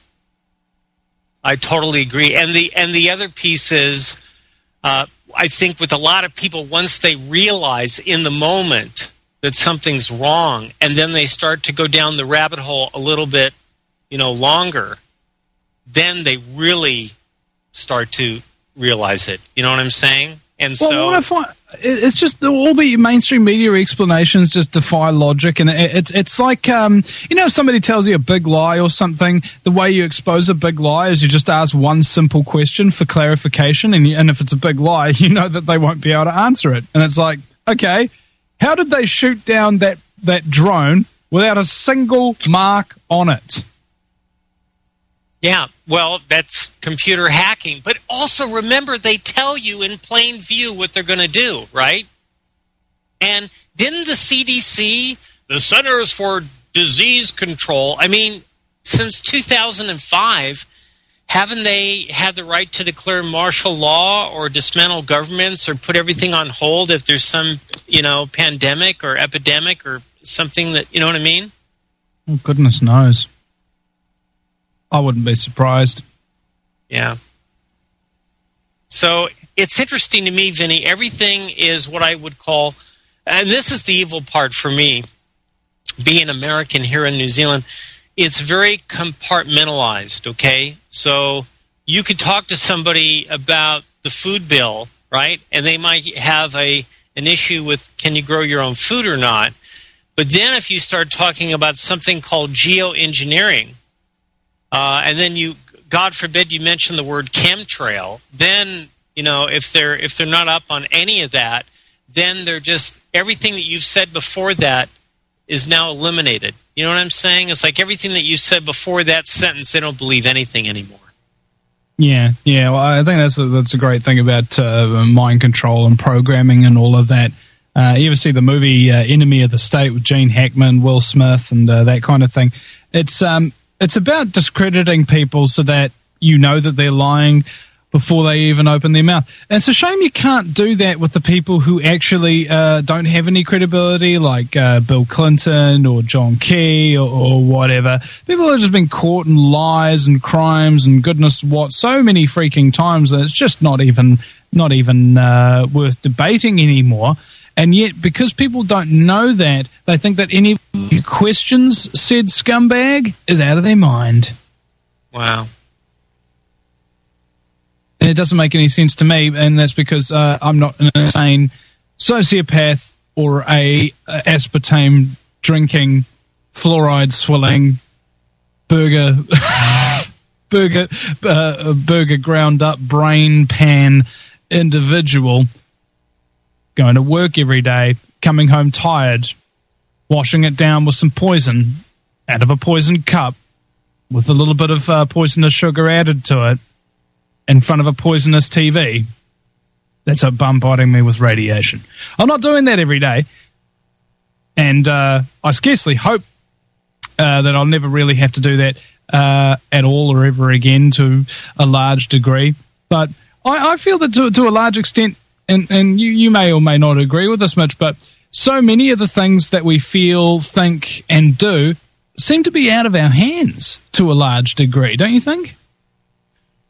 I totally agree. And the and the other piece is, uh, I think with a lot of people, once they realize in the moment that something's wrong, and then they start to go down the rabbit hole a little bit, you know, longer, then they really start to realize it. You know what I'm saying? And
well,
so
what I find, it's just all the mainstream media explanations just defy logic, and it, it's it's like um, you know, if somebody tells you a big lie or something, the way you expose a big lie is you just ask one simple question for clarification, and you, and if it's a big lie, you know that they won't be able to answer it, and it's like, okay, how did they shoot down that that drone without a single mark on it?
Yeah, well, that's computer hacking. But also remember, they tell you in plain view what they're going to do, right? And didn't the C D C, the Centers for Disease Control, I mean, since two thousand five, haven't they had the right to declare martial law or dismantle governments or put everything on hold if there's some, you know, pandemic or epidemic or something that, you know what I mean?
Oh, goodness knows. I wouldn't be surprised.
Yeah. So it's interesting to me, Vinny. Everything is what I would call, and this is the evil part for me, being American here in New Zealand, it's very compartmentalized, okay? So you could talk to somebody about the food bill, right? And they might have a an issue with can you grow your own food or not. But then if you start talking about something called geoengineering, Uh, and then you, God forbid, you mention the word chemtrail. Then, you know, if they're if they're not up on any of that, then they're just everything that you've said before that is now eliminated. You know what I'm saying? It's like everything that you said before that sentence, they don't believe anything anymore.
Yeah, yeah. Well, I think that's a, that's a great thing about uh, mind control and programming and all of that. Uh, you ever see the movie uh, Enemy of the State with Gene Hackman, Will Smith, and uh, that kind of thing? It's um. It's about discrediting people so that you know that they're lying before they even open their mouth. And it's a shame you can't do that with the people who actually uh, don't have any credibility, like uh, Bill Clinton or John Key or, or whatever. People have just been caught in lies and crimes and goodness what so many freaking times that it's just not even not even uh, worth debating anymore. And yet, because people don't know that, they think that any questions said scumbag is out of their mind.
Wow.
And it doesn't make any sense to me, and that's because uh, I'm not an insane sociopath or a, a aspartame drinking, fluoride swilling, burger, burger, uh, burger ground up brain pan individual. Going to work every day, coming home tired, washing it down with some poison out of a poisoned cup with a little bit of uh, poisonous sugar added to it in front of a poisonous T V. That's a bombarding me with radiation. I'm not doing that every day. And uh, I scarcely hope uh, that I'll never really have to do that uh, at all or ever again to a large degree. But I, I feel that to, to a large extent, And, and you, you may or may not agree with this, Mitch, but so many of the things that we feel, think, and do seem to be out of our hands to a large degree, don't you think?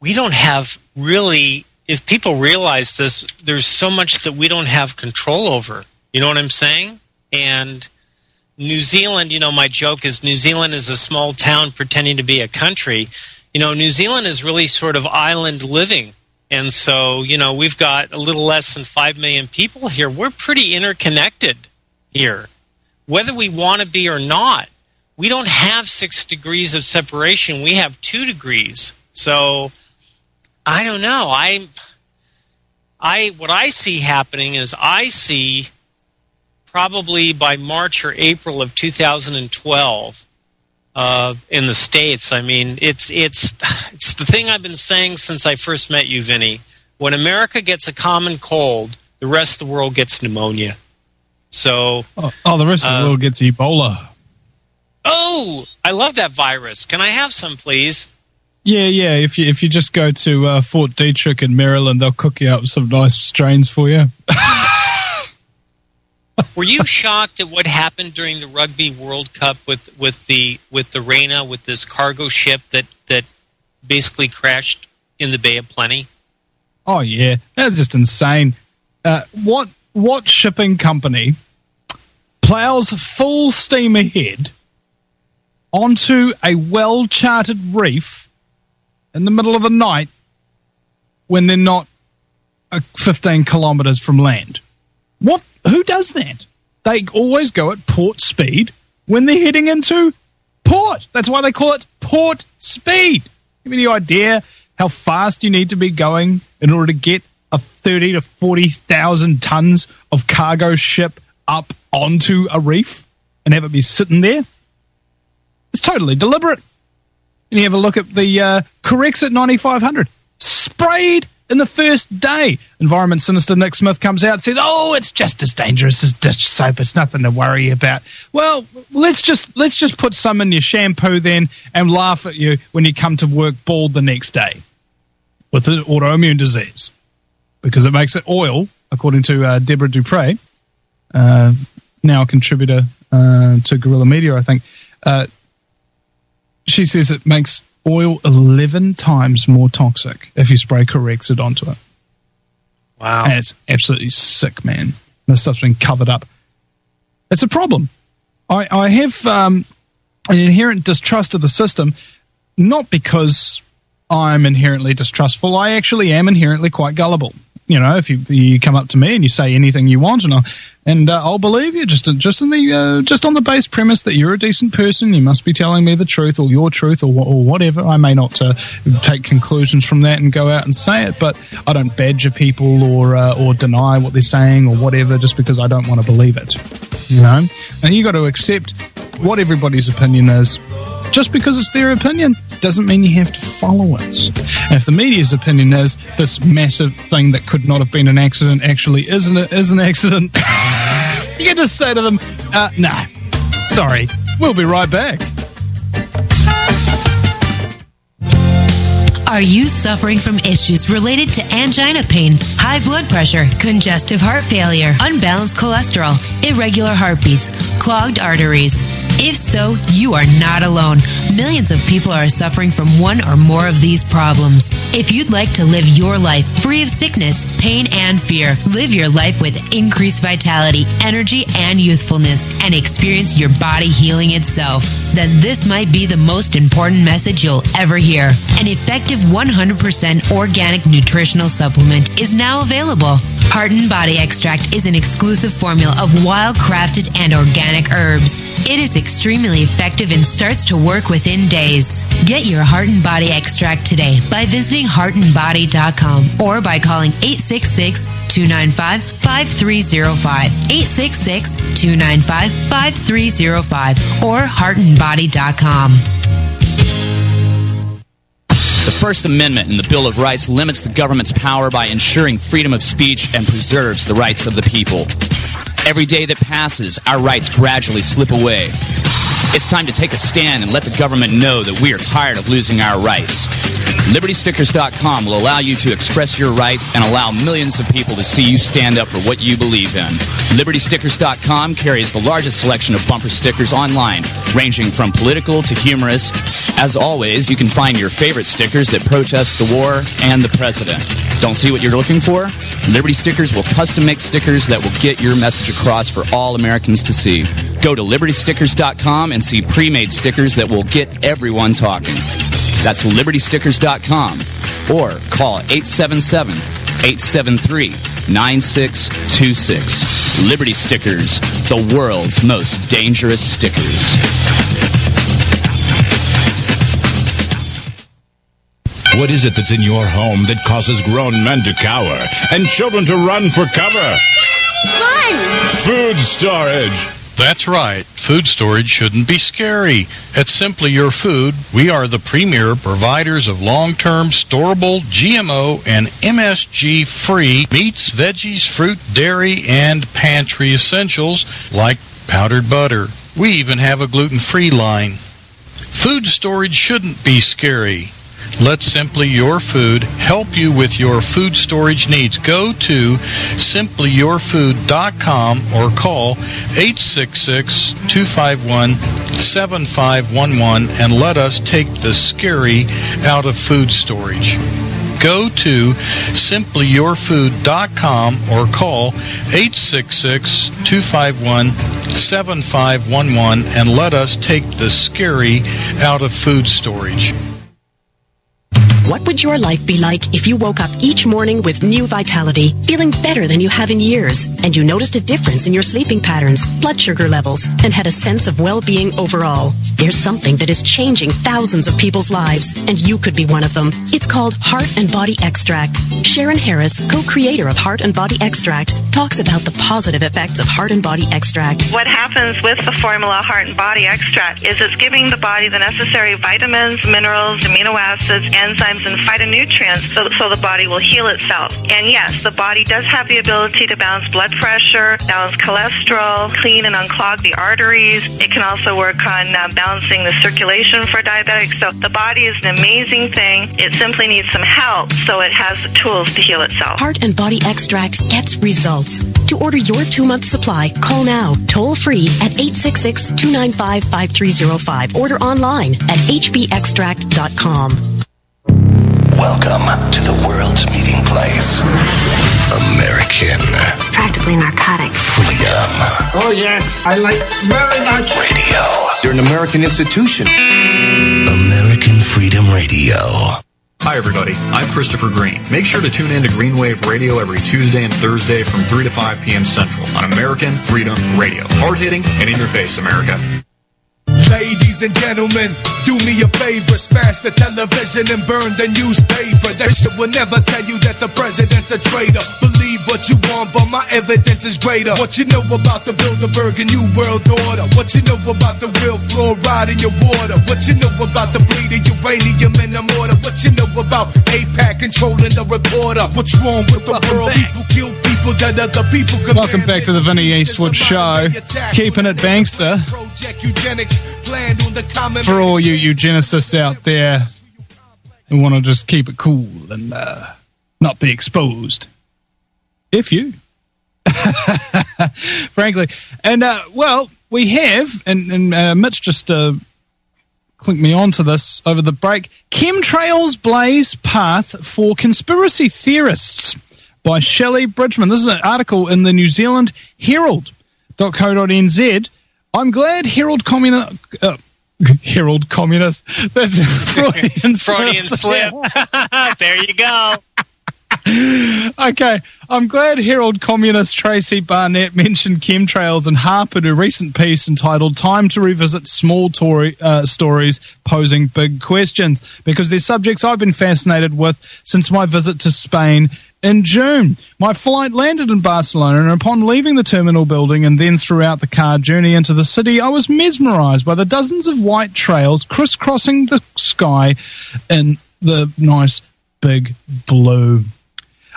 we don't have really, if people realize this, there's so much that we don't have control over. You know what I'm saying? And New Zealand, you know, my joke is New Zealand is a small town pretending to be a country. You know, New Zealand is really sort of island living. And so, you know, we've got a little less than five million people here. We're pretty interconnected here, whether we want to be or not. We don't have six degrees of separation. We have two degrees. So, I don't know. I, I, what I see happening is I see probably by March or April of two thousand twelve uh, in the States. I mean, it's it's it's the thing I've been saying since I first met you, Vinny. When America gets a common cold, the rest of the world gets pneumonia. So,
oh, oh the rest of the uh, world gets Ebola.
Oh, I love that virus. Can I have some, please?
Yeah, yeah. If you if you just go to uh, Fort Detrick in Maryland, they'll cook you up some nice strains for you.
Were you shocked at what happened during the Rugby World Cup with, with the with the Reina, with this cargo ship that, that basically crashed in the Bay of Plenty?
Oh yeah, that's just insane. Uh, what what shipping company plows full steam ahead onto a well-charted reef in the middle of the night when they're not uh, fifteen kilometres from land? What? Who does that? They always go at port speed when they're heading into port. That's why they call it port speed. Give me the idea how fast you need to be going in order to get a thirty to forty thousand tons of cargo ship up onto a reef and have it be sitting there. It's totally deliberate. And you have a look at the uh, Corexit ninety-five hundred. Sprayed in the first day. Environment Sinister Nick Smith comes out and says, oh, it's just as dangerous as dish soap. It's nothing to worry about. Well, let's just let's just put some in your shampoo then and laugh at you when you come to work bald the next day with an autoimmune disease. Because it makes it oil, according to uh, Deborah Dupre, uh, now a contributor uh, to Guerrilla Media, I think. Uh, she says it makes oil eleven times more toxic if you spray Corexit onto it.
Wow.
And it's absolutely sick, man. This stuff's been covered up. It's a problem. I, I have um, an inherent distrust of the system, not because I'm inherently distrustful. I actually am inherently quite gullible. You know, if you you come up to me and you say anything you want, and I'll, and uh, I'll believe you just just in the uh, just on the base premise that you're a decent person. You must be telling me the truth or your truth or or whatever. I may not uh, take conclusions from that and go out and say it, but I don't badger people or uh, or deny what they're saying or whatever just because I don't want to believe it. You know, and you got to accept what everybody's opinion is. Just because it's their opinion doesn't mean you have to follow it. And if the media's opinion is this massive thing that could not have been an accident actually isn't it is an accident, you can just say to them, uh, nah, sorry, we'll be right back.
Are you suffering from issues related to angina pain, high blood pressure, congestive heart failure, unbalanced cholesterol, irregular heartbeats, clogged arteries? If so, you are not alone. Millions of people are suffering from one or more of these problems. If you'd like to live your life free of sickness, pain, and fear, live your life with increased vitality, energy, and youthfulness, and experience your body healing itself, then this might be the most important message you'll ever hear. An effective one hundred percent organic nutritional supplement is now available. Heart and Body Extract is an exclusive formula of wild-crafted and organic herbs. It is extremely effective and starts to work within days. Get your Heart and Body Extract today by visiting heart and body dot com or by calling eight six six, two nine five, five three zero five, eight six six, two nine five, five three zero five, or heart and body dot com.
The First Amendment in the Bill of Rights limits the government's power by ensuring freedom of speech and preserves the rights of the people. Every day that passes, our rights gradually slip away. It's time to take a stand and let the government know that we are tired of losing our rights. Liberty Stickers dot com will allow you to express your rights and allow millions of people to see you stand up for what you believe in. Liberty Stickers dot com carries the largest selection of bumper stickers online, ranging from political to humorous. As always, you can find your favorite stickers that protest the war and the president. Don't see what you're looking for? Liberty Stickers will custom make stickers that will get your message across for all Americans to see. Go to Liberty Stickers dot com and see pre-made stickers that will get everyone talking. That's Liberty Stickers dot com or call eight seven seven, eight seven three, nine six two six. Liberty Stickers, the world's most dangerous stickers.
What is it that's in your home that causes grown men to cower and children to run for cover?
Fun!
Food storage.
That's right. Food storage shouldn't be scary. At Simply Your Food, we are the premier providers of long-term storable G M O and M S G-free meats, veggies, fruit, dairy, and pantry essentials like powdered butter. We even have a gluten-free line. Food storage shouldn't be scary. Let Simply Your Food help you with your food storage needs. Go to Simply Your Food dot com or call eight six six, two five one, seven five one one and let us take the scary out of food storage. Go to Simply Your Food dot com or call eight six six, two five one, seven five one one and let us take the scary out of food storage.
What would your life be like if you woke up each morning with new vitality, feeling better than you have in years, and you noticed a difference in your sleeping patterns, blood sugar levels, and had a sense of well-being overall? There's something that is changing thousands of people's lives, and you could be one of them. It's called Heart and Body Extract. Sharon Harris, co-creator of Heart and Body Extract, talks about the positive effects of Heart and Body Extract.
What happens with the formula Heart and Body Extract is it's giving the body the necessary vitamins, minerals, amino acids, enzymes, and phytonutrients so, so the body will heal itself. And yes, the body does have the ability to balance blood pressure, balance cholesterol, clean and unclog the arteries. It can also work on uh, balancing the circulation for diabetics. So the body is an amazing thing. It simply needs some help so it has the tools to heal itself.
Heart and Body Extract gets results. To order your two-month supply, call now, toll-free at eight six six, two nine five, five three zero five. Order online at H B extract dot com.
Welcome to the world's meeting place. American.
It's practically narcotic.
Freedom.
Oh, yes, I like very much.
Radio.
You're an American institution.
American Freedom Radio.
Hi, everybody. I'm Christopher Green. Make sure to tune in to Green Wave Radio every Tuesday and Thursday from three to five p.m. Central on American Freedom Radio. Hard-hitting and in-your-face, America.
Ladies and gentlemen, do me a favor, smash the television and burn the newspaper. That shit will never tell you that the president's a traitor. Believe what you want, but my evidence is greater. What you know about the Bilderberg and New World Order? What you know about the real fluoride in your water? What you know about the bleeding uranium in the mortar? What you know about AIPAC controlling the reporter? What's wrong with the world? People kill people that other people can.
Welcome back to the Vinny Eastwood Show. Keeping it bankster. For all you eugenicists out there who want to just keep it cool and uh, not be exposed. If you. Frankly. And, uh, well, we have, and, and uh, Mitch just uh, clicked me onto this over the break, Chemtrails Blaze Path for Conspiracy Theorists by Shelley Bridgman. This is an article in the New Zealand Herald dot co dot n z. I'm glad Herald Communist... Uh, Herald Communist. That's Freudian slip.
Freudian slip. There you go.
Okay, I'm glad Herald Communist Tracy Barnett mentioned chemtrails and Harper in a recent piece entitled Time to Revisit Small Tory, uh, Stories Posing Big Questions, because they're subjects I've been fascinated with since my visit to Spain in June. My flight landed in Barcelona, and upon leaving the terminal building and then throughout the car journey into the city, I was mesmerized by the dozens of white trails crisscrossing the sky in the nice big blue.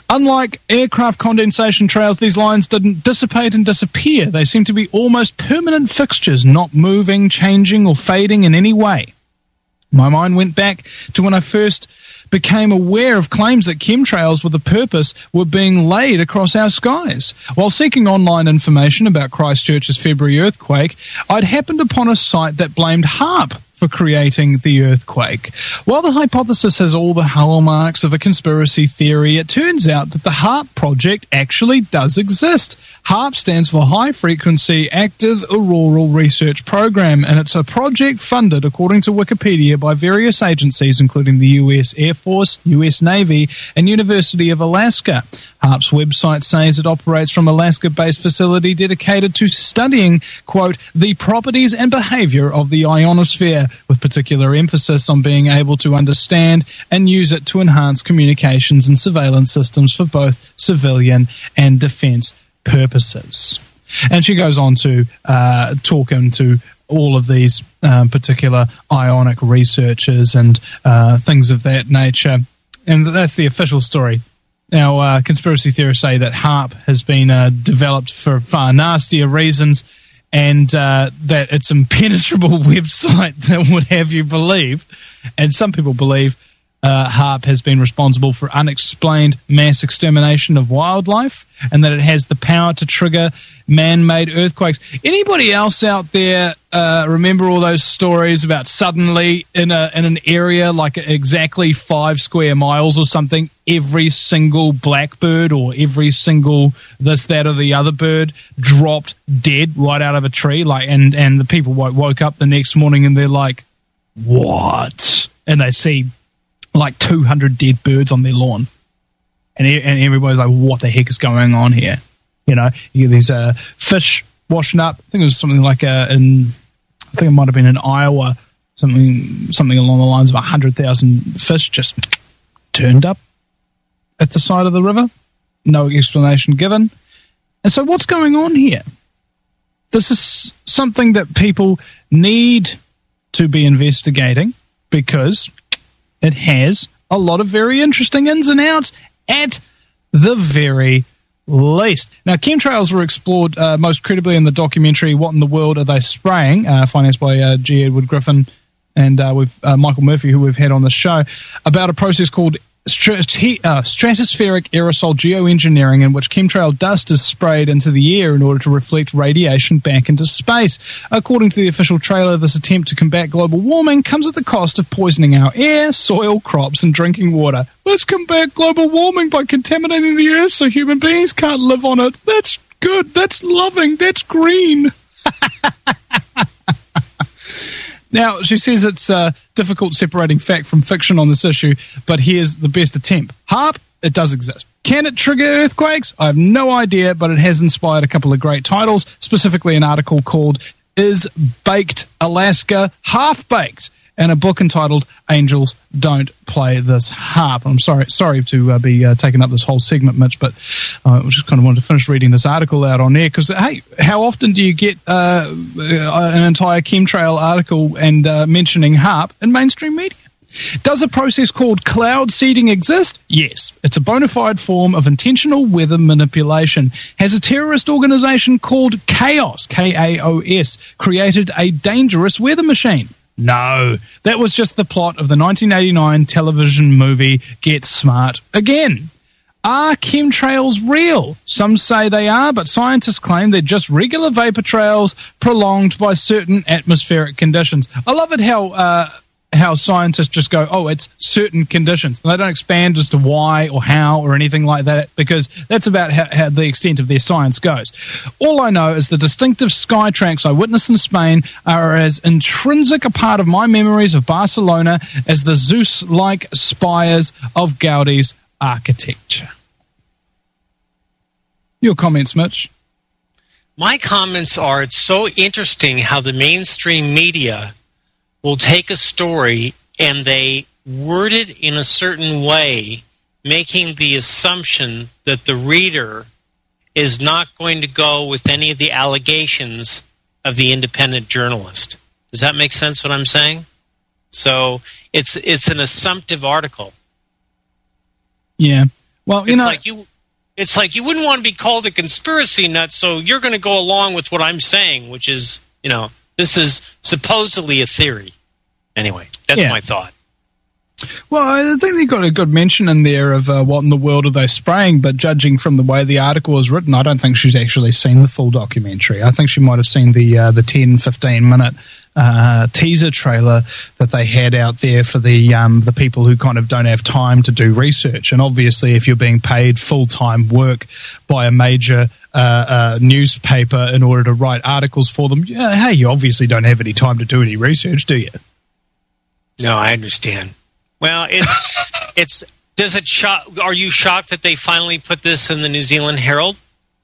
Unlike aircraft condensation trails, these lines didn't dissipate and disappear. They seem to be almost permanent fixtures, not moving, changing, or fading in any way. My mind went back to when I first became aware of claims that chemtrails with a purpose were being laid across our skies. While seeking online information about Christchurch's February earthquake, I'd happened upon a site that blamed HAARP for creating the earthquake. While the hypothesis has all the hallmarks of a conspiracy theory, it turns out that the HAARP project actually does exist. HAARP stands for High Frequency Active Auroral Research Program, and it's a project funded, according to Wikipedia, by various agencies including the U S Air Force, U S Navy, and University of Alaska. HAARP's website says it operates from an Alaska-based facility dedicated to studying, quote, the properties and behavior of the ionosphere, with particular emphasis on being able to understand and use it to enhance communications and surveillance systems for both civilian and defense purposes. And she goes on to uh, talk into all of these um, particular ionic researchers and uh, things of that nature. And that's the official story. Now, uh, conspiracy theorists say that HAARP has been uh, developed for far nastier reasons, and uh, that it's an impenetrable website that would have you believe, and some people believe uh, HAARP has been responsible for unexplained mass extermination of wildlife, and that it has the power to trigger man-made earthquakes. Anybody else out there uh, remember all those stories about suddenly in a in an area like exactly five square miles or something, every single blackbird or every single this, that, or the other bird dropped dead right out of a tree, like, and, and the people woke, woke up the next morning and they're like, what? And they see like two hundred dead birds on their lawn. And, and everybody's like, what the heck is going on here? You know, you get these uh, fish washing up. I think it was something like uh, in, I think it might have been in Iowa, something something along the lines of one hundred thousand fish just turned up at the side of the river. No explanation given. And so what's going on here? This is something that people need to be investigating because it has a lot of very interesting ins and outs at the very least. Now, chemtrails were explored uh, most credibly in the documentary What in the World Are They Spraying, uh, financed by uh, G. Edward Griffin and uh, with uh, Michael Murphy, who we've had on the show, about a process called Strati- uh, stratospheric aerosol geoengineering, in which chemtrail dust is sprayed into the air in order to reflect radiation back into space. According to the official trailer, this attempt to combat global warming comes at the cost of poisoning our air, soil, crops, and drinking water. Let's combat global warming by contaminating the earth so human beings can't live on it. That's good. That's loving. That's green. Now, she says it's uh, difficult separating fact from fiction on this issue, but here's the best attempt. HAARP, it does exist. Can it trigger earthquakes? I have no idea, but it has inspired a couple of great titles, specifically an article called Is Baked Alaska Half-Baked? And a book entitled Angels Don't Play This Harp. I'm sorry sorry to uh, be uh, taking up this whole segment, Mitch, but uh, I just kind of wanted to finish reading this article out on air because, hey, how often do you get uh, an entire chemtrail article and uh, mentioning HAARP in mainstream media? Does a process called cloud seeding exist? Yes. It's a bona fide form of intentional weather manipulation. Has a terrorist organization called Chaos, K A O S, created a dangerous weather machine? No, that was just the plot of the nineteen eighty-nine television movie Get Smart Again. Are chemtrails real? Some say they are, but scientists claim they're just regular vapor trails prolonged by certain atmospheric conditions. I love it how uh, how scientists just go, oh, it's certain conditions. And they don't expand as to why or how or anything like that, because that's about how, how the extent of their science goes. All I know is the distinctive sky tracks I witnessed in Spain are as intrinsic a part of my memories of Barcelona as the Zeus-like spires of Gaudi's architecture. Your comments, Mitch?
My comments are, it's so interesting how the mainstream media will take a story and they word it in a certain way, making the assumption that the reader is not going to go with any of the allegations of the independent journalist. Does that make sense what I'm saying? So it's it's an assumptive article.
Yeah. Well, you
it's
know,
like you, it's like you wouldn't want to be called a conspiracy nut, so you're going to go along with what I'm saying, which is, you know, this is supposedly a theory. Anyway, that's
Yeah.
my thought.
Well, I think they got a good mention in there of uh, what in the world are they spraying, but judging from the way the article is written, I don't think she's actually seen the full documentary. I think she might have seen the uh, the ten, fifteen minute uh, teaser trailer that they had out there for the um, the people who kind of don't have time to do research. And obviously, if you're being paid full-time work by a major uh, uh, newspaper in order to write articles for them, yeah, hey, you obviously don't have any time to do any research, do you?
No, I understand. Well, it's, it's, does it shock, are you shocked that they finally put this in the New Zealand Herald?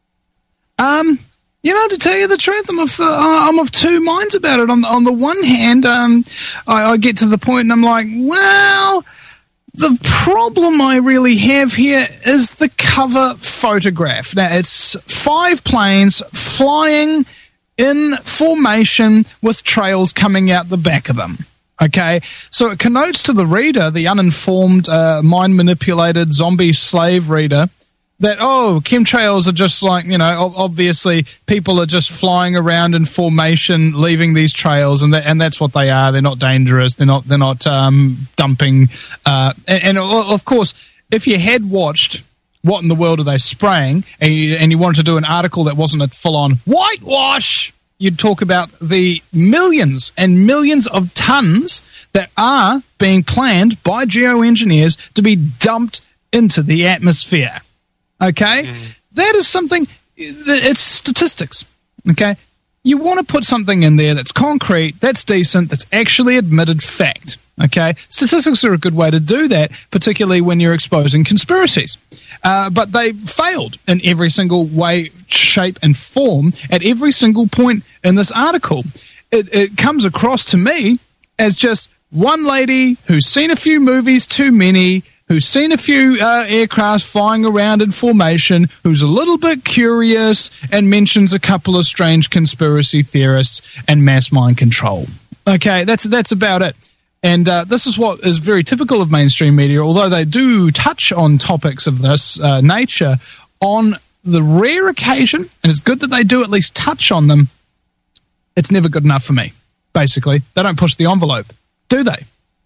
Um, you know, to tell you the truth, I'm of, uh, I'm of two minds about it. On the, on the one hand, um, I, I get to the point and I'm like, well, the problem I really have here is the cover photograph. Now, it's five planes flying in formation with trails coming out the back of them. Okay, so it connotes to the reader, the uninformed, uh, mind-manipulated zombie slave reader, that, oh, chemtrails are just like, you know, obviously people are just flying around in formation, leaving these trails, and that, and that's what they are. They're not dangerous. They're not. They're not um, dumping. Uh, and, and of course, if you had watched What in the World Are They Spraying, and you, and you wanted to do an article that wasn't a full-on whitewash, you'd talk about the millions and millions of tons that are being planned by geoengineers to be dumped into the atmosphere. Okay? Mm. That is something, it's statistics. Okay? You want to put something in there that's concrete, that's decent, that's actually admitted fact. Okay? Statistics are a good way to do that, particularly when you're exposing conspiracies. Uh, but they failed in every single way, shape, and form at every single point in this article. It, it comes across to me as just one lady who's seen a few movies too many, who's seen a few uh, aircraft flying around in formation, who's a little bit curious and mentions a couple of strange conspiracy theorists and mass mind control. Okay, that's that's about it. And uh, this is what is very typical of mainstream media, although they do touch on topics of this uh, nature on the rare occasion, and it's good that they do at least touch on them. It's never good enough for me, basically. They don't push the envelope, do they?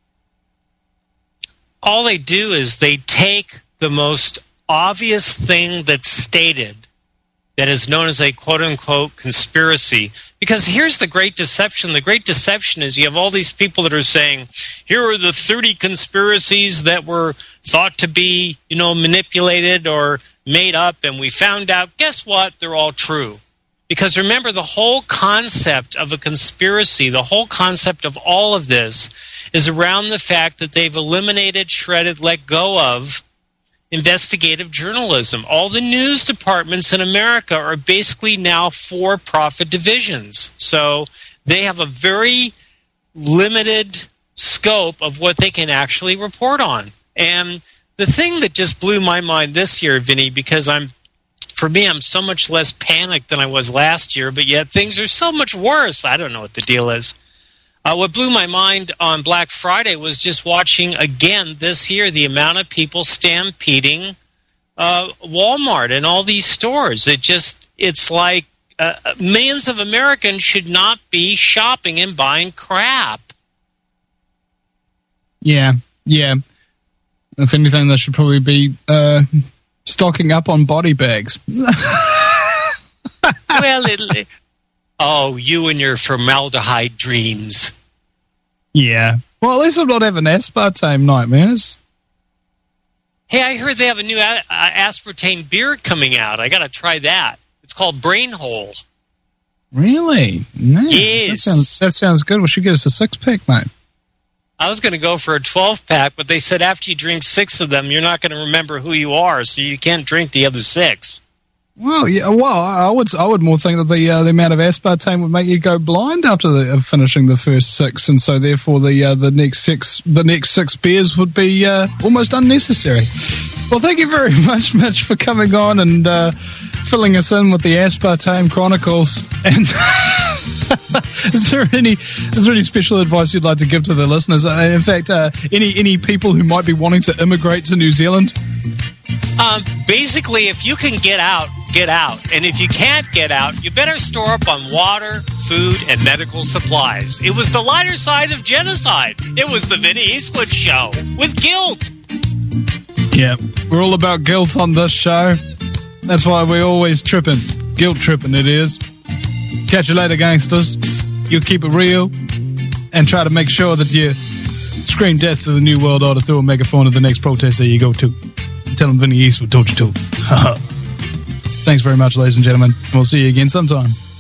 All they do is they take the most obvious thing that's stated that is known as a quote-unquote conspiracy. Because here's the great deception. The great deception is you have all these people that are saying, here are the thirty conspiracies that were thought to be, you know, manipulated or made up, and we found out, guess what? They're all true. Because remember, the whole concept of a conspiracy, the whole concept of all of this is around the fact that they've eliminated, shredded, let go of investigative journalism. All the news departments in America are basically now for-profit divisions. So they have a very limited scope of what they can actually report on. And the thing that just blew my mind this year, Vinny, because I'm, for me, I'm so much less panicked than I was last year, but yet things are so much worse. I don't know what the deal is. Uh, what blew my mind on Black Friday was just watching, again, this year, the amount of people stampeding uh, Walmart and all these stores. It just, it's like uh, millions of Americans should not be shopping and buying crap.
Yeah, yeah. If anything, they should probably be uh, stocking up on body bags.
Well, it, oh, you and your formaldehyde dreams.
Yeah. Well, at least I'm not having aspartame nightmares.
Hey, I heard they have a new a- uh, aspartame beer coming out. I got to try that. It's called Brain Hole.
Really? Man,
yes.
That sounds, that sounds good. We should get us a six-pack, mate.
I was going to go for a twelve-pack, but they said after you drink six of them, you're not going to remember who you are, so you can't drink the other six.
Well, yeah. Well, I would, I would more think that the uh, the amount of aspartame would make you go blind after the, uh, finishing the first six, and so therefore the uh, the next six the next six beers would be uh, almost unnecessary. Well, thank you very much, Mitch, for coming on and uh, filling us in with the Aspartame Chronicles. And is there any is there any special advice you'd like to give to the listeners? Uh, in fact, uh, any any people who might be wanting to immigrate to New Zealand?
Um, basically, if you can get out, get out. And if you can't get out, you better store up on water, food, and medical supplies. It was the lighter side of genocide. It was the Vinny Eastwood Show with guilt.
Yeah, we're all about guilt on this show. That's why we're always tripping. Guilt tripping it is. Catch you later, gangsters. You keep it real and try to make sure that you scream death to the New World Order through a megaphone at the next protest that you go to. Tell them Vinny Eastwood told you to. Thanks very much, ladies and gentlemen. We'll see you again sometime.